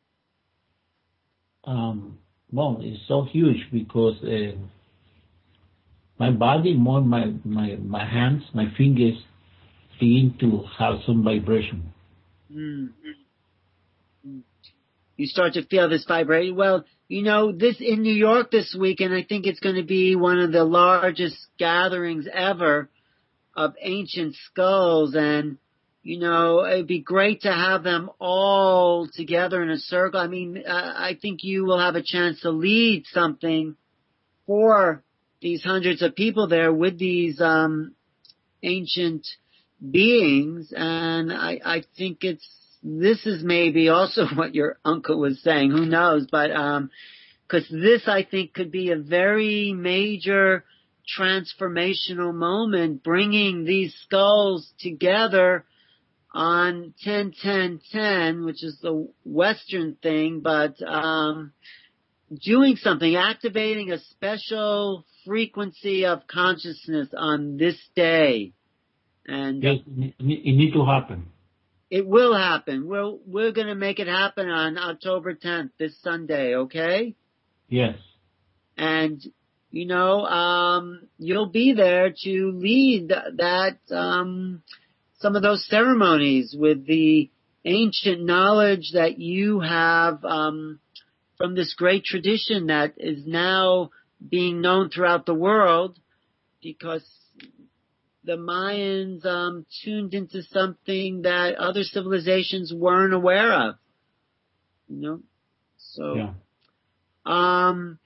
Um. Well, it's so huge because uh, my body, more my, my my hands, my fingers begin to have some vibration. Mm. Mm. you start to feel this vibration. Well, you know, this in New York this week, and I think it's going to be one of the largest gatherings ever of ancient skulls, and you know, it'd be great to have them all together in a circle. I mean, uh, I think you will have a chance to lead something for these hundreds of people there with these um, ancient beings, and I, I think it's this is maybe also what your uncle was saying. Who knows? But um, because this, I think, could be a very major transformational moment, bringing these skulls together on ten ten ten, which is the Western thing, but um, doing something, activating a special frequency of consciousness on this day. And yes, it needs to happen. It will happen. We're, we're going to make it happen on October tenth, this Sunday, okay? Yes. And, you know, um, you'll be there to lead that, um, some of those ceremonies with the ancient knowledge that you have um, from this great tradition that is now being known throughout the world, because the Mayans um, tuned into something that other civilizations weren't aware of. You know, so yeah. um,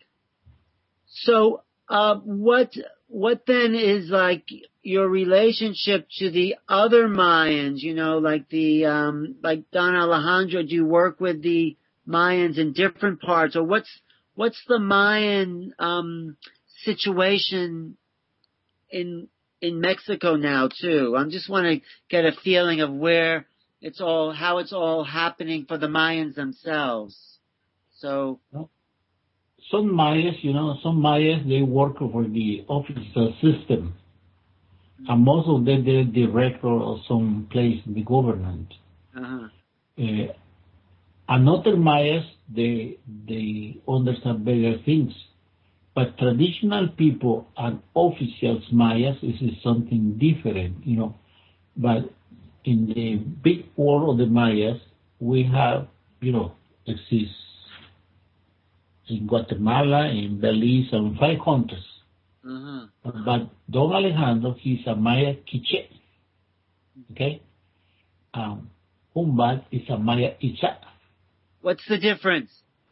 so uh, what what then is like your relationship to the other Mayans, you know, like the, um, like Don Alejandro, do you work with the Mayans in different parts, or what's, what's the Mayan, um, situation in, in Mexico now too? I just want to get a feeling of where it's all, how it's all happening for the Mayans themselves. So. Some Mayas, you know, some Mayas, they work for the official system. And most of them, they're director of some place in the government. Uh-huh. Uh, another Mayas, they they understand better things. But traditional people and officials Mayas is, is something different, you know. But in the big world of the Mayas, we have, you know, exists in Guatemala, in Belize, and five countries. Uh-huh. But Don Alejandro, he's a Maya Quiche, okay? Um, Humbat is a Maya Itza. What's the difference?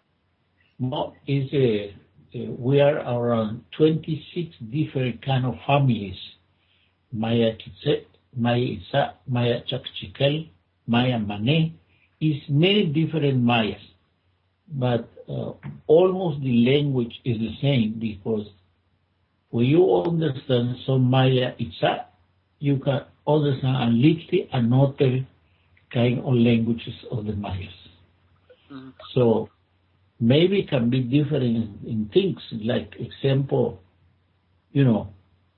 No, is a, uh, we are around twenty-six different kind of families. Maya Quiche, Maya Itza, Maya Chakchikel, Maya Mane, is many different Mayas. But uh, almost the language is the same, because when you understand some Maya Itza, you can understand a little another kind of languages of the Mayas. Mm-hmm. So maybe it can be different in, in things, like example, you know,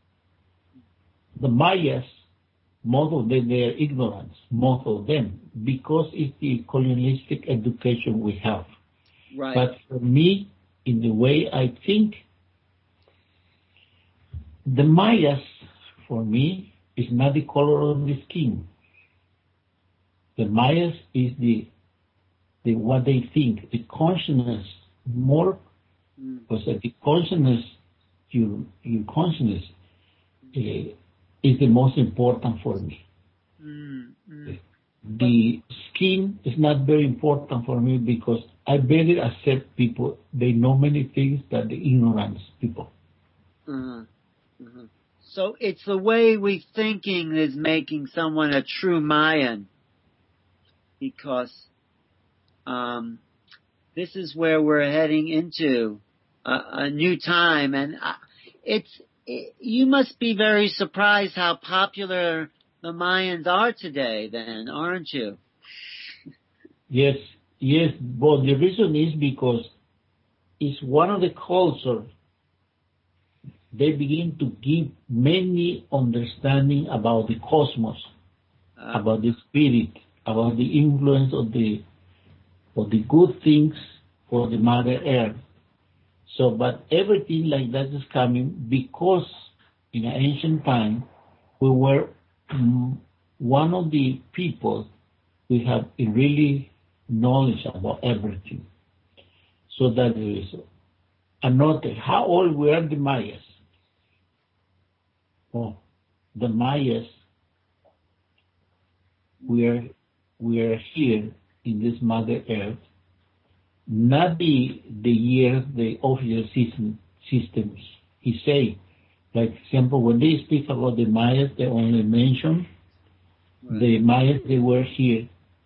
the Mayas, most of them, they are ignorant, most of them, because it's the colonialistic education we have. Right. But for me, in the way I think, the Mayas, for me, is not the color of the skin. The Mayas is the the what they think, the consciousness more, mm. because the consciousness, your your consciousness, uh, is the most important for me. Mm. Mm. The skin is not very important for me, because I better accept people. They know many things than the ignorant people. Mm. Mm-hmm. So it's the way we thinking is making someone a true Mayan, because um, this is where we're heading into a, a new time, and it's it, you must be very surprised how popular the Mayans are today, then, aren't you? Yes, yes, but the reason is because it's one of the cultures. They begin to give many understanding about the cosmos, uh, about the spirit, about the influence of the of the good things for the Mother Earth. So, but everything like that is coming because in an ancient time we were um, one of the people we have a really knowledge about everything. So that is another. How old were the Mayas? Oh, the Mayas were were here in this Mother Earth, not the the years the official system systems he say. Like example, when they speak about the Mayas, they only mention right. the Mayas they were here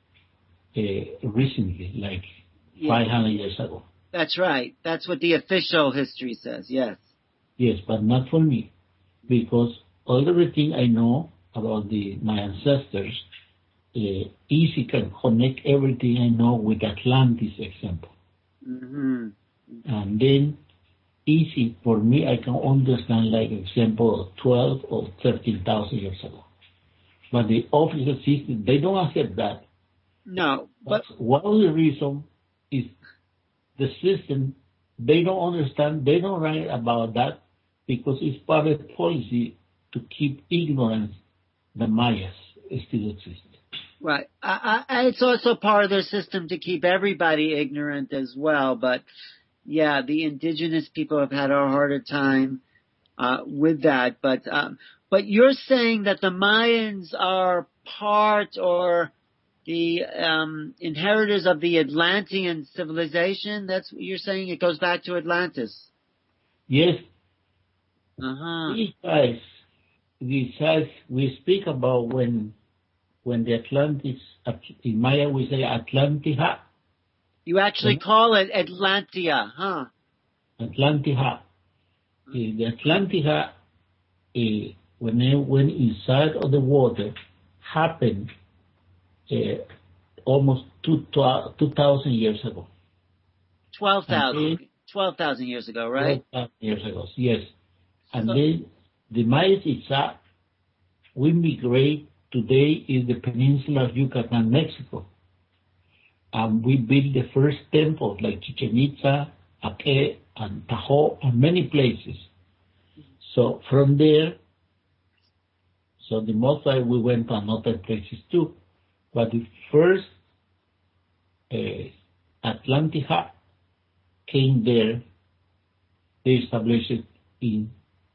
uh, recently, like yeah. five hundred years ago. That's right. That's what the official history says. Yes. Yes, but not for me, because all everything I know about the my ancestors, uh, easy can connect everything I know with Atlantis example, mm-hmm. and then easy for me I can understand like example twelve or thirteen thousand years ago. But the official system they don't accept that. No, but That's one of the reason is the system they don't understand. They don't write about that because it's public policy to keep ignorance. The Mayas still exist. Right. I, I, it's also part of their system to keep everybody ignorant as well. But yeah, the indigenous people have had a harder time uh, with that. But um, but you're saying that the Mayans are part or the um, inheritors of the Atlantean civilization? That's what you're saying? It goes back to Atlantis? Yes. Uh-huh. Besides, besides we speak about when when the Atlantis, in Maya we say Atlantia. You actually call it Atlantia, huh? Atlantia. Uh, the Atlantia, uh, when they went inside of the water, happened Uh, almost two, two thousand years ago. twelve thousand. twelve thousand years ago, right? twelve thousand years ago, yes. And so, then the Mayas itself, we migrate today in the peninsula of Yucatan, Mexico. And we built the first temples like Chichen Itza, Ake, and Tahoe, and many places. So from there, so the most I we went to another places too. But the first uh, Atlantia came there. They established it in,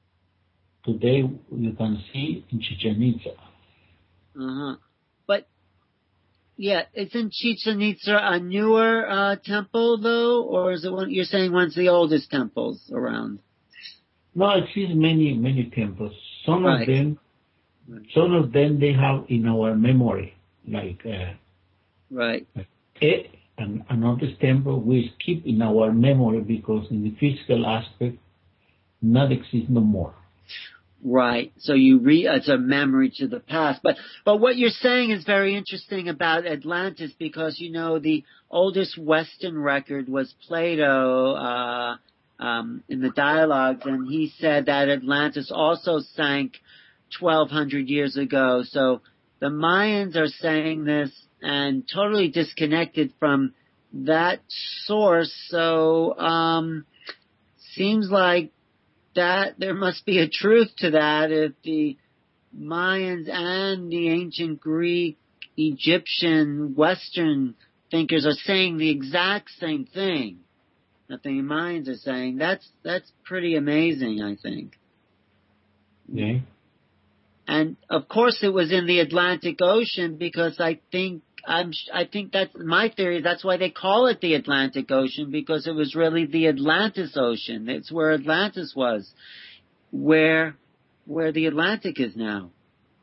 today you can see in Chichen Itza. Uh-huh. But, yeah, isn't Chichen Itza a newer uh, temple, though? Or is it one, you're saying one's the oldest temples around? No, it is many, many temples. Some right. of them, some of them they have in our memory. Like, uh, right. Like, and another temple we keep in our memory because in the physical aspect, not exist no more. Right. So you re, it's a memory to the past. But, but what you're saying is very interesting about Atlantis because, you know, the oldest Western record was Plato, uh, um, in the dialogues, and he said that Atlantis also sank twelve hundred years ago. So, the Mayans are saying this and totally disconnected from that source. So, um, seems like that there must be a truth to that if the Mayans and the ancient Greek, Egyptian, Western thinkers are saying the exact same thing that the Mayans are saying. That's, that's pretty amazing, I think. Yeah. And of course, it was in the Atlantic Ocean because I think I'm. I think that's my theory. That's why they call it the Atlantic Ocean because it was really the Atlantis Ocean. It's where Atlantis was, where where the Atlantic is now.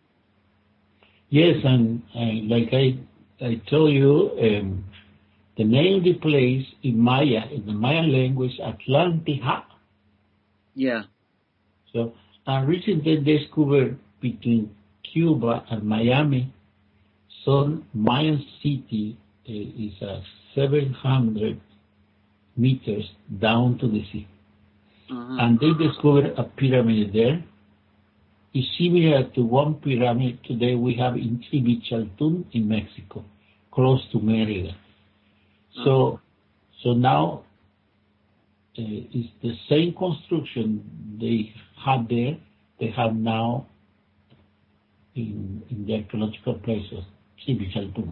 Yes, and uh, like I I told you, um, the name of the place in Maya, in the Mayan language, Atlantia. Yeah. So I recently discovered between Cuba and Miami, some Mayan city uh, is uh, seven hundred meters down to the sea. Uh-huh. And they discovered a pyramid there. It's similar to one pyramid today we have in Chibichaltún in Mexico, close to Mérida. Uh-huh. So, so now uh, it's the same construction they had there, they have now in, in the archaeological places, Chibichaltún.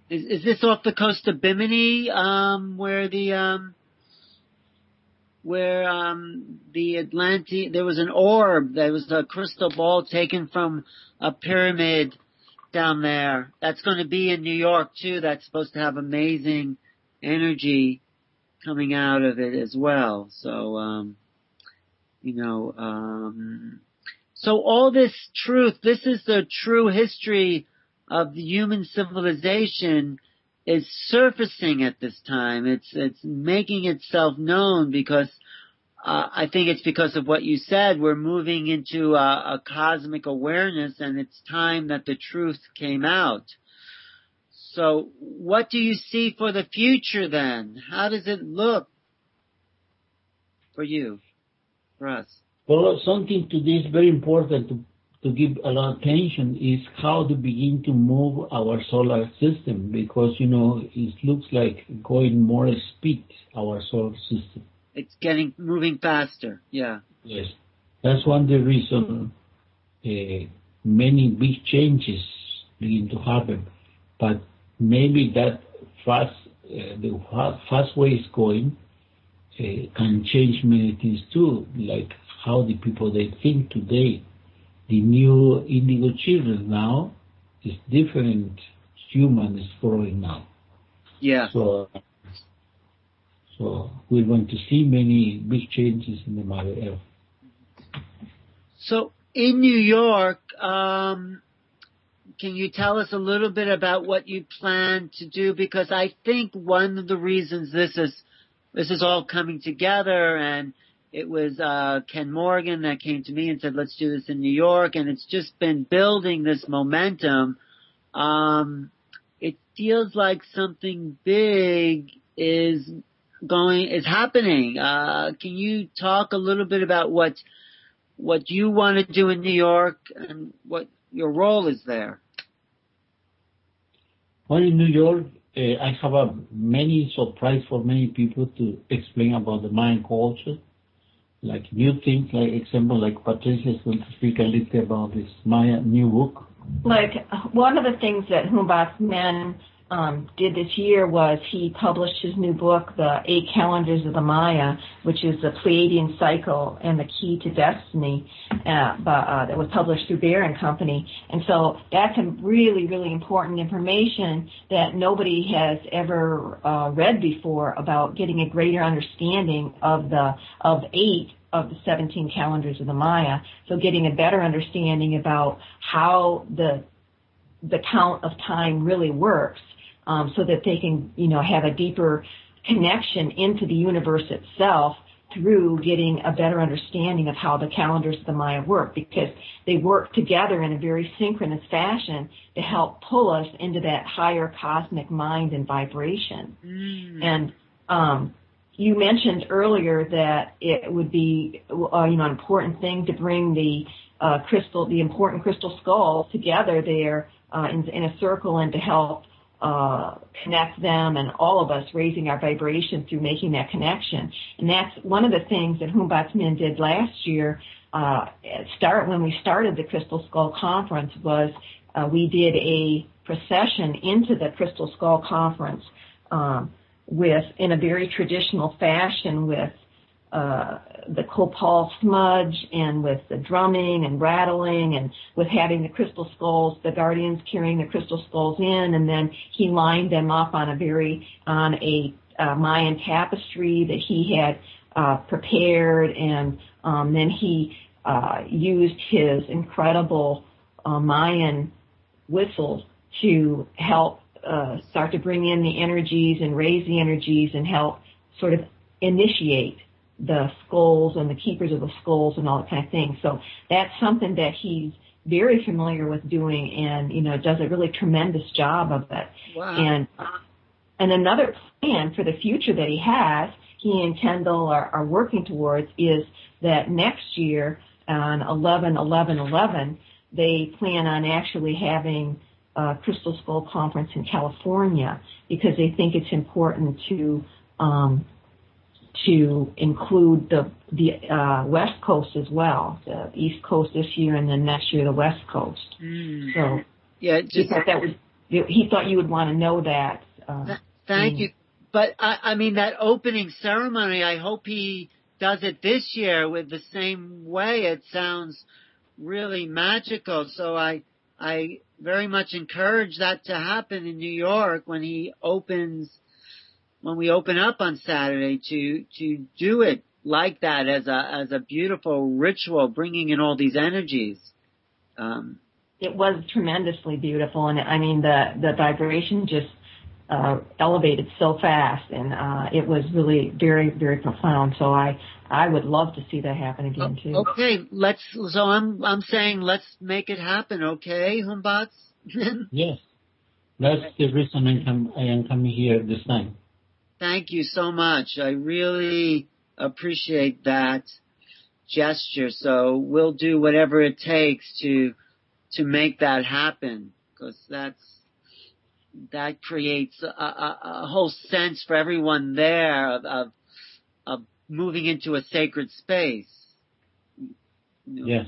Is, is this off the coast of Bimini, um, where the um, where um, the Atlantic? There was an orb. There was a crystal ball taken from a pyramid down there. That's going to be in New York too. That's supposed to have amazing energy coming out of it as well. So, um, you know, um, so all this truth. This is the true history of the human civilization is surfacing at this time. It's it's making itself known because uh, I think it's because of what you said. We're moving into a, a cosmic awareness, and it's time that the truth came out. So, what do you see for the future then? How does it look for you, for us? Well, something to this very important to to give a lot of attention is how to begin to move our solar system, because, you know, it looks like going more speed, our solar system. It's getting, moving faster, yeah. Yes. That's one of the reason uh, many big changes begin to happen. But maybe that fast, uh, the fast way it's going uh, can change many things too, like how the people they think today. The new indigo children now is different human is growing now. Yeah. So, so we're going to see many big changes in the Mother Earth. So in New York, um, can you tell us a little bit about what you plan to do? Because I think one of the reasons this is this is all coming together, and it was uh, Ken Morgan that came to me and said, let's do this in New York. And it's just been building this momentum. Um, it feels like something big is going, is happening. Uh, can you talk a little bit about what, what you want to do in New York and what your role is there? Well, in New York, uh, I have a many surprise for many people to explain about the Mayan culture. Like new things, like example, like Patricia is going to speak a little about this Maya new book. Like one of the things that Humbats Men um, did this year was he published his new book, The Eight Calendars of the Maya, which is the Pleiadian cycle and the key to destiny, uh, but, uh, that was published through Bear and Company. And so that's some really, really important information that nobody has ever uh, read before about getting a greater understanding of the of eight of the seventeen calendars of the Maya. So getting a better understanding about how the the count of time really works, um, so that they can, you know, have a deeper connection into the universe itself through getting a better understanding of how the calendars of the Maya work, because they work together in a very synchronous fashion to help pull us into that higher cosmic mind and vibration. Mm. And um, you mentioned earlier that it would be, uh, you know, an important thing to bring the uh, crystal, the important crystal skulls together there uh, in, in a circle, and to help uh, connect them, and all of us raising our vibration through making that connection. And that's one of the things that Humbats Men did last year. Uh, start when we started the Crystal Skull Conference was uh, we did a procession into the Crystal Skull Conference. Um, with, in a very traditional fashion, with uh, the copal smudge and with the drumming and rattling, and with having the crystal skulls, the guardians carrying the crystal skulls in, and then he lined them up on a very, on a uh, Mayan tapestry that he had uh, prepared, and um, then he uh, used his incredible uh, Mayan whistle to help Uh, start to bring in the energies and raise the energies and help sort of initiate the skulls and the keepers of the skulls and all that kind of thing. So that's something that he's very familiar with doing, and, you know, does a really tremendous job of it. Wow. And and another plan for the future that he has, he and Kendall are, are working towards, is that next year on eleven eleven eleven, they plan on actually having a Crystal Skull Conference in California, because they think it's important to um, to include the the uh, West Coast as well, the East Coast this year, and then next year the West Coast. Mm. So yeah, just that would he thought you would want to know that. Uh, Th- thank you. But, I, I mean, that opening ceremony, I hope he does it this year with the same way. It sounds really magical. So I I very much encourage that to happen in New York when he opens, when we open up on Saturday, to to do it like that as a as a beautiful ritual, bringing in all these energies. Um, it was tremendously beautiful, and I mean the the vibration just uh, elevated so fast, and uh, it was really very very profound. So I I would love to see that happen again too. Okay, let's. So I'm I'm saying let's make it happen. Okay, Humbats. Yes, that's the reason I am I am coming here this time. Thank you so much. I really appreciate that gesture. So we'll do whatever it takes to to make that happen, because that's that creates a, a, a whole sense for everyone there of, of of moving into a sacred space. You know? Yes.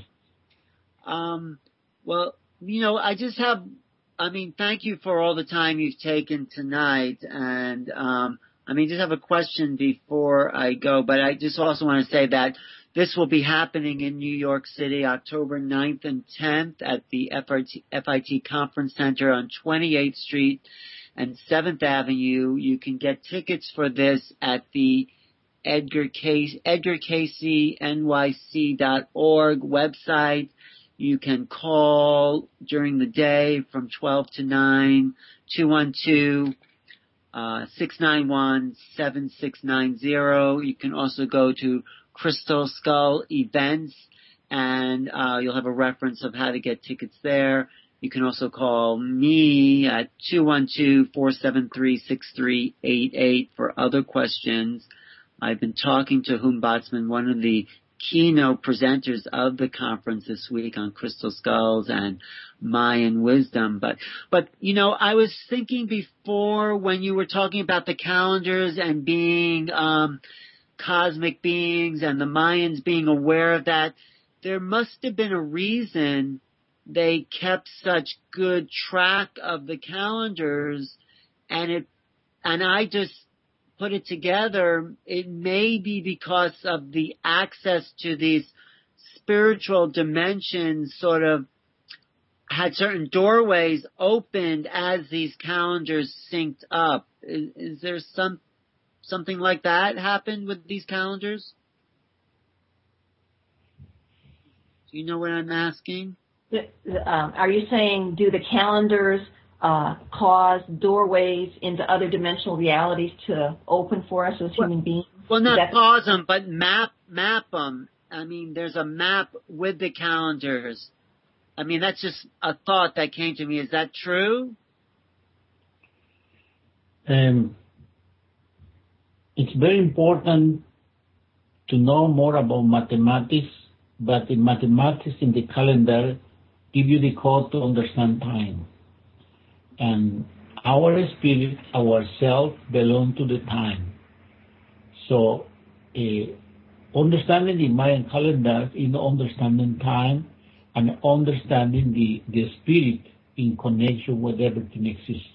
Um. Well, you know, I just have. I mean, thank you for all the time you've taken tonight, and um. I mean, just have a question before I go, but I just also want to say that this will be happening in New York City, October ninth and tenth at the F I T Conference Center on twenty-eighth Street and seventh Avenue. You can get tickets for this at the Edgar Cayce, Edgar Cayce N Y C dot org website. You can call during the day from twelve to nine, two one two Uh, six nine one, seven six nine zero. You can also go to Crystal Skull Events, and uh, you'll have a reference of how to get tickets there. You can also call me at two one two, four seven three, six three eight eight for other questions. I've been talking to Humbatsman, one of the keynote presenters of the conference this week on crystal skulls and Mayan wisdom. But, but, you know, I was thinking before when you were talking about the calendars and being, um, cosmic beings and the Mayans being aware of that, there must have been a reason they kept such good track of the calendars, and it, and I just put it together. It may be because of the access to these spiritual dimensions sort of had certain doorways opened as these calendars synced up. Is, is there some something like that happened with these calendars? Do you know what I'm asking? Um, are you saying, do the calendars uh, cause doorways into other dimensional realities to open for us as well, human beings? Well, not cause them, but map map them. I mean, there's a map with the calendars. I mean, that's just a thought that came to me. Is that true? Um, it's very important to know more about mathematics, but in mathematics in the calendar give you the code to understand time. And our spirit, our self, belong to the time. So uh, understanding the Mayan calendar is understanding time and understanding the, the spirit in connection with everything exists.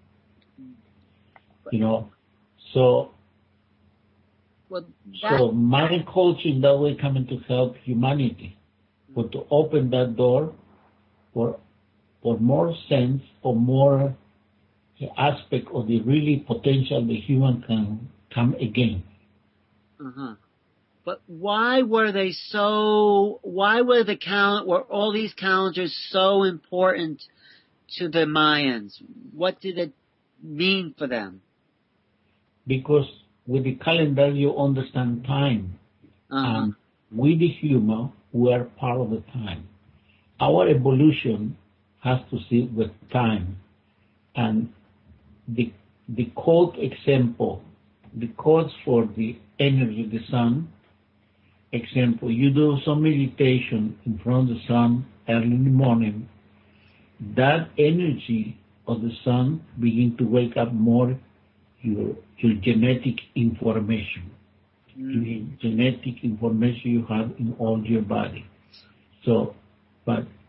You know, so well, that, so Mayan culture in that way coming to help humanity, but to open that door for for more sense or more aspect of the really potential the human can come again. Uh-huh. But why were they so? Why were the cal? Were all these calendars so important to the Mayans? What did it mean for them? Because with the calendar you understand time, uh-huh. and with the human we are part of the time. Our evolution has to see with time, and the the code example, the codes for the energy of the sun. Example, you do some meditation in front of the sun early in the morning, that energy of the sun begin to wake up more your your genetic information, mm. the genetic information you have in all your body. So, but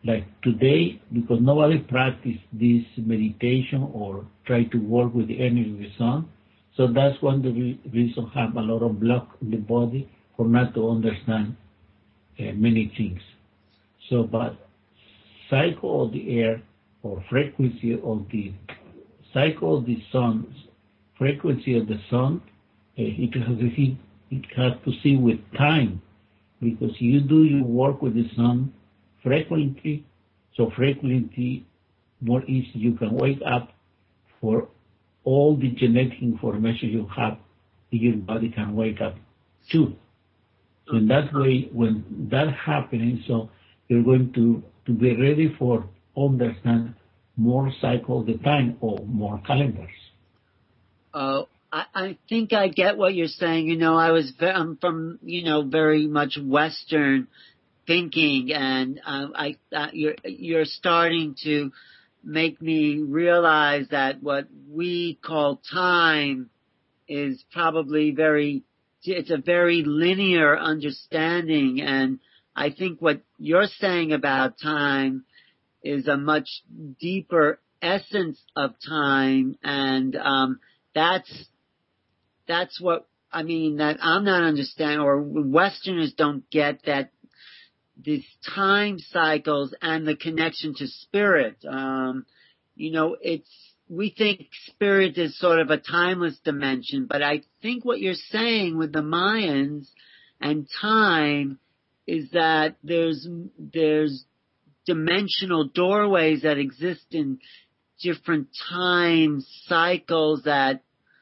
like today, because nobody practice this meditation or try to work with the energy of the sun. So that's one of the re- reasons have a lot of block in the body for not to understand uh, many things. So, but cycle of the air or frequency of the cycle of the sun, frequency of the sun, uh, it has to see, it has to see with time, because you do your work with the sun frequently, so frequently more easy you can wake up for all the genetic information you have, your body can wake up too. So in that way, when that happening, so you're going to, to be ready for understand more cycle of the time or more calendars. Uh, I, I think I get what you're saying. You know, I was ve- I'm from, you know, very much Western thinking, and uh, I uh, you're you're starting to make me realize that what we call time is probably very, it's a very linear understanding, and I think what you're saying about time is a much deeper essence of time, and um, that's that's what I mean that I'm not understanding, or Westerners don't get that. These time cycles and the connection to spirit. Um, you know, it's, we think spirit is sort of a timeless dimension, but I think what you're saying with the Mayans and time is that there's, there's dimensional doorways that exist in different time cycles that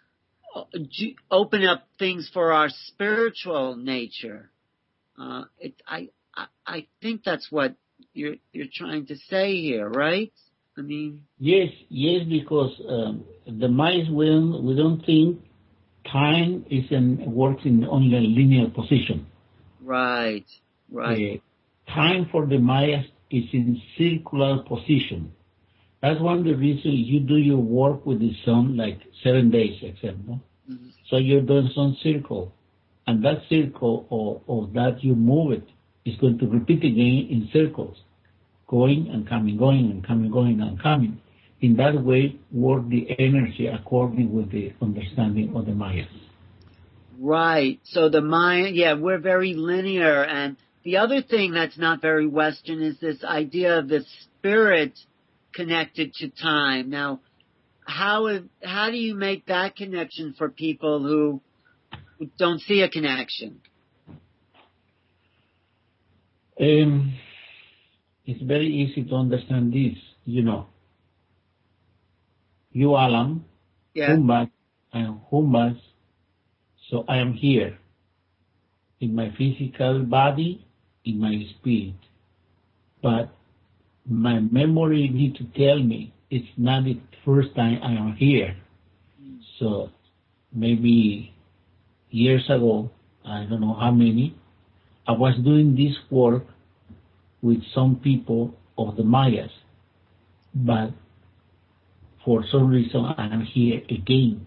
open up things for our spiritual nature. Uh, it, I, I think that's what you're you're trying to say here, right? I mean, yes, yes, because um, the Mayas will we don't think time is in works in only a linear position. Right, right. Uh, time for the Mayas is in circular position. That's one of the reasons you do your work with the sun, like seven days, example. Mm-hmm. So you're doing some circle, and that circle or or that you move it. It's going to repeat again in circles, going and coming, going and coming, going and coming. In that way, work the energy according with the understanding of the Mayas. Right. So the Maya, yeah, we're very linear. And the other thing that's not very Western is this idea of the spirit connected to time. Now, how how do you make that connection for people who, who don't see a connection? Um, it's very easy to understand this, you know. You, Alan, yeah. Humbas, I am Humbas, so I am here in my physical body, in my spirit. But my memory need to tell me it's not the first time I am here. Mm. So maybe years ago, I don't know how many, I was doing this work with some people of the Mayas, but for some reason I am here again.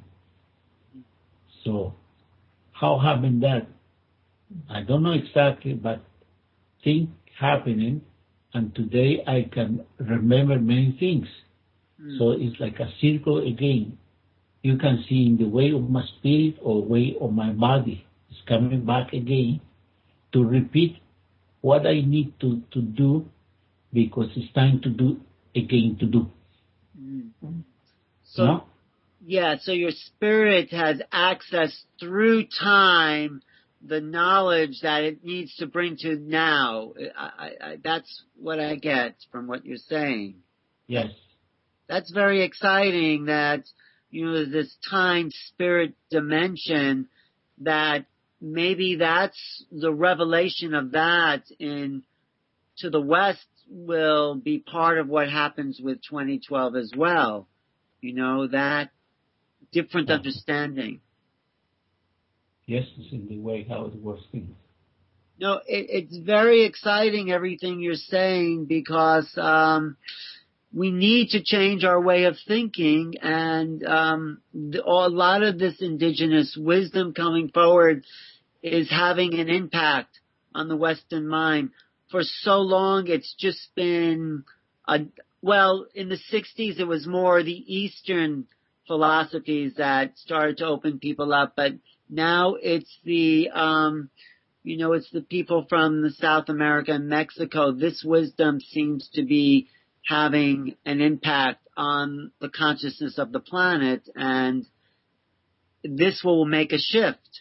So how happened that? I don't know exactly, but things happening, and today I can remember many things. Mm. So it's like a circle again. You can see in the way of my spirit or way of my body. It's coming back again to repeat what I need to, to do, because it's time to do again to do. Mm-hmm. So, no? yeah, so your spirit has access through time, the knowledge that it needs to bring to now. I, I, I, that's what I get from what you're saying. Yes. That's very exciting that, you know, this time spirit dimension, that maybe that's the revelation of that in to the West will be part of what happens with twenty twelve as well. You know, that different yeah. understanding. Yes, it's in the way how it works. No, it, it's very exciting everything you're saying, because um, we need to change our way of thinking, and um, the, a lot of this indigenous wisdom coming forward is having an impact on the Western mind. for so long it's just been a, well, in the sixties it was more the Eastern philosophies that started to open people up, but now it's the, um, you know, it's the people from the South America and Mexico. This wisdom seems to be having an impact on the consciousness of the planet, and this will make a shift.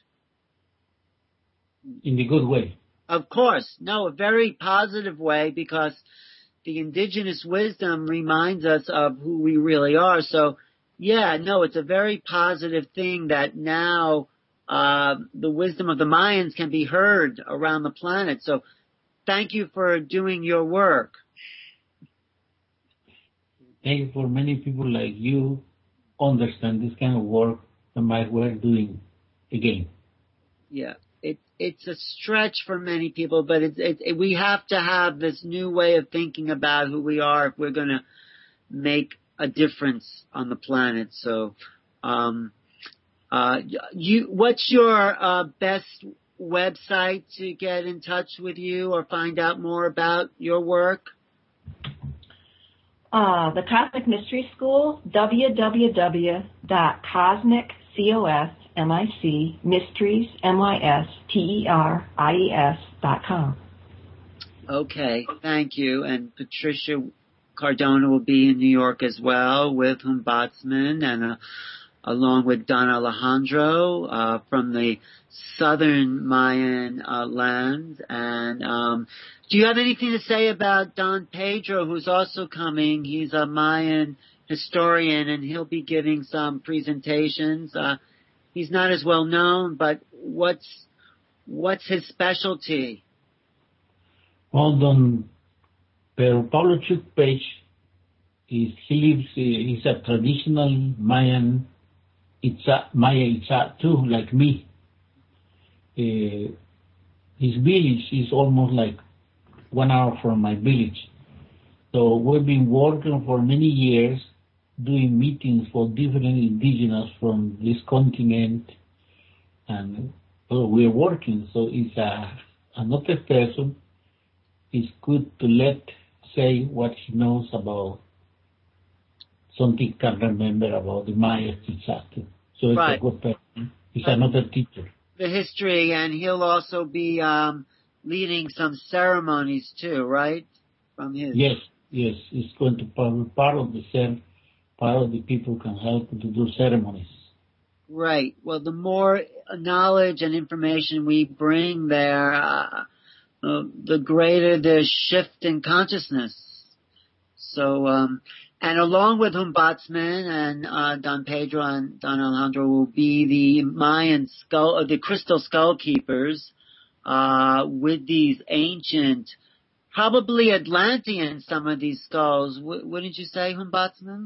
In the good way. Of course. No, a very positive way, because the indigenous wisdom reminds us of who we really are. So, yeah, no, it's a very positive thing that now uh, the wisdom of the Mayans can be heard around the planet. So thank you for doing your work. Thank you for many people like you understand this kind of work that my we're doing again. Yeah, it, it's a stretch for many people, but it's, it, it, we have to have this new way of thinking about who we are if we're going to make a difference on the planet. So, um, uh, you, what's your uh, best website to get in touch with you or find out more about your work? Uh, the Cosmic Mystery School, w w w dot cosmic, C O S M I C, mysteries, M Y S T E R I E S dot com. Okay, thank you. And Patricia Cardona will be in New York as well with Humbotzman, and uh, along with Don Alejandro uh, from the southern Mayan uh, lands. And um, do you have anything to say about Don Pedro, who's also coming? He's a Mayan historian, and he'll be giving some presentations. Uh, he's not as well known, but what's what's his specialty? Well, Don Pedro Pablo Chuk Page, is, he lives, uh, he's a traditional Mayan, Itza, Maya Itza too, like me. Uh, his village is almost like one hour from my village. So we've been working for many years doing meetings for different indigenous from this continent, and well, we're working. So it's a, another person. It's good to let say what he knows about something he can remember about the Maya Tzitzaki. So it's right. a good person. He's right. another teacher. The history, and he'll also be um, leading some ceremonies too, right? From his. Yes, yes. It's going to be part of the cert, part of the people can help to do ceremonies. Right. Well, the more knowledge and information we bring there, uh, uh, the greater the shift in consciousness. So, um, and along with Humbotzman and uh, Don Pedro and Don Alejandro will be the Mayan skull, uh, the crystal skull keepers, uh, with these ancient, probably Atlantean, some of these skulls. W- wouldn't you say, Humbotzman?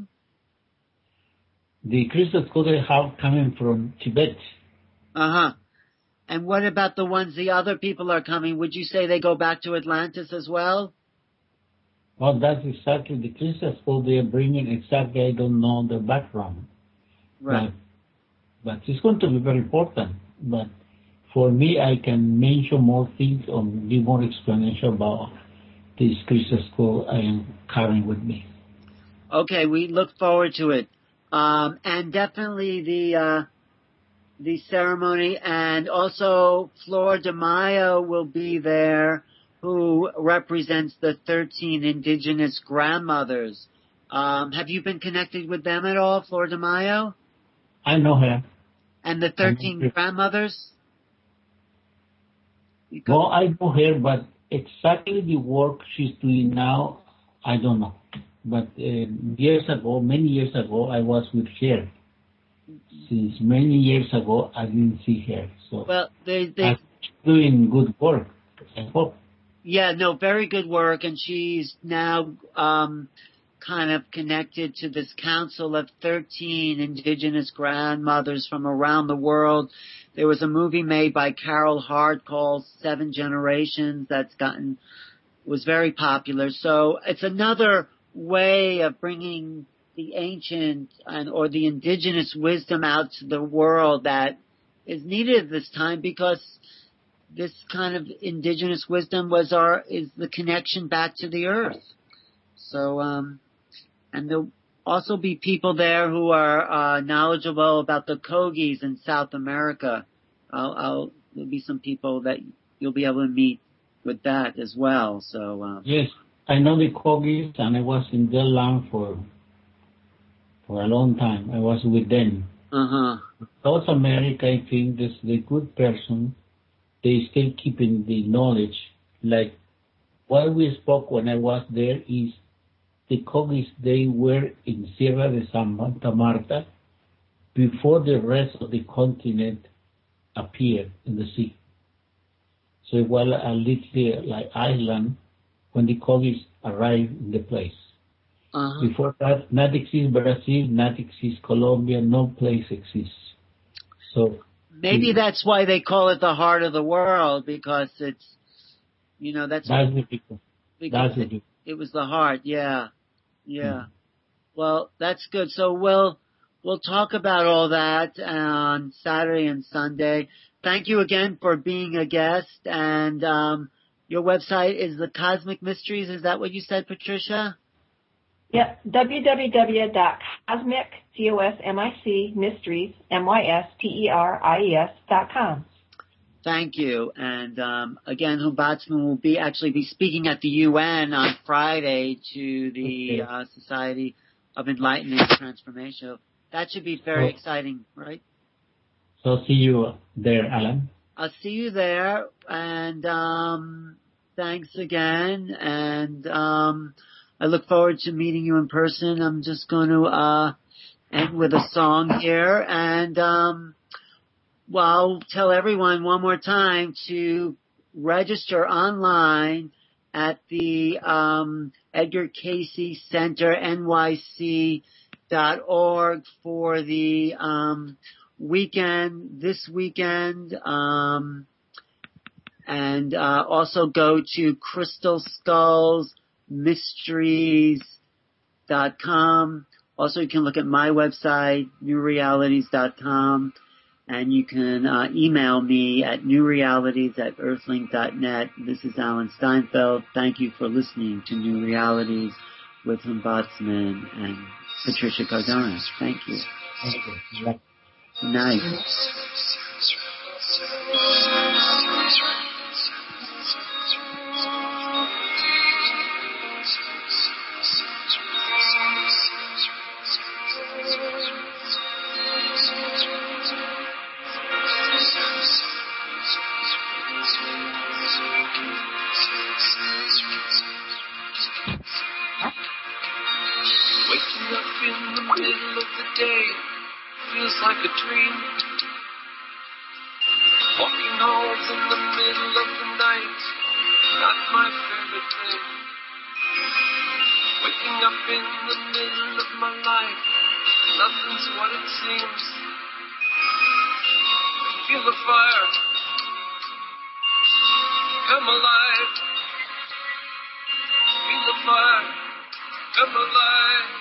The crystal skulls they have coming from Tibet. Uh-huh. And what about the ones the other people are coming? Would you say they go back to Atlantis as well? Well, that's exactly the crystal skull they are bringing. Exactly, I don't know the background. Right. But, but it's going to be very important. But for me, I can mention more things or give more explanation about this crystal skull I am carrying with me. Okay, we look forward to it. Um, and definitely the, uh, the ceremony, and also Flor de Mayo will be there, who represents the thirteen indigenous grandmothers. Um, have you been connected with them at all, Flor de Mayo? I know her. And the thirteen grandmothers? Well, I know her, but exactly the work she's doing now, I don't know. But uh, years ago, many years ago, I was with her. Since many years ago, I didn't see her. So well, they, they, she's doing good work, I hope. Yeah, no, very good work, and she's now um, kind of connected to this council of thirteen indigenous grandmothers from around the world. There was a movie made by Carol Hart called Seven Generations that's gotten, was very popular. So it's another way of bringing the ancient and or the indigenous wisdom out to the world that is needed at this time, because this kind of indigenous wisdom was our is the connection back to the earth. So, um, and there'll also be people there who are uh, knowledgeable about the Kogis in South America. I'll, I'll there'll be some people that you'll be able to meet with that as well. So um, yes, I know the Kogis, and I was in their land for for a long time. I was with them. Uh-huh. South America, I think, is the good person. They still keeping the knowledge. Like what we spoke when I was there is the Kogis, they were in Sierra de Santa Marta before the rest of the continent appeared in the sea. So it was a little like island when the Kogis arrived in the place. Uh-huh. Before that, not exists Brazil, not exists Colombia, no place exists. So maybe that's why they call it the heart of the world, because it's, you know, that's, that's the people. Because That's the it, people. it was the heart, yeah, yeah. Mm. Well, that's good. So we'll we'll talk about all that on Saturday and Sunday. Thank you again for being a guest. And um, your website is the Cosmic Mysteries. Is that what you said, Patricia? Yep, w w w dot cosmic, C O S M I C, mysteries, M Y S T E R I E S dot com. Thank you. And um, again, Humbatsman will be actually be speaking at the U N on Friday to the uh, Society of Enlightenment and Transformation. That should be very Oh. exciting, right? So see you there, Alan. I'll see you there. And um, thanks again. And um, I look forward to meeting you in person. I'm just going to uh, end with a song here. And um, well, I'll tell everyone one more time to register online at the um, Edgar Cayce Center, N Y C dot org for the um, weekend, this weekend. Um, and uh, also go to Crystal Skulls Mysteries dot com. Also, you can look at my website, new realities dot com. And you can uh, email me at newrealities at earthlink dot net. This is Alan Steinfeld. Thank you for listening to New Realities with Humbatsman and Patricia Cardona. Thank you. Okay. Good night. Waking up in the middle of the day feels like a dream. Walking home in the middle of the night, not my favorite thing. Waking up in the middle of my life, nothing's what it seems. I feel the fire, come alive. Feel the fire, come alive.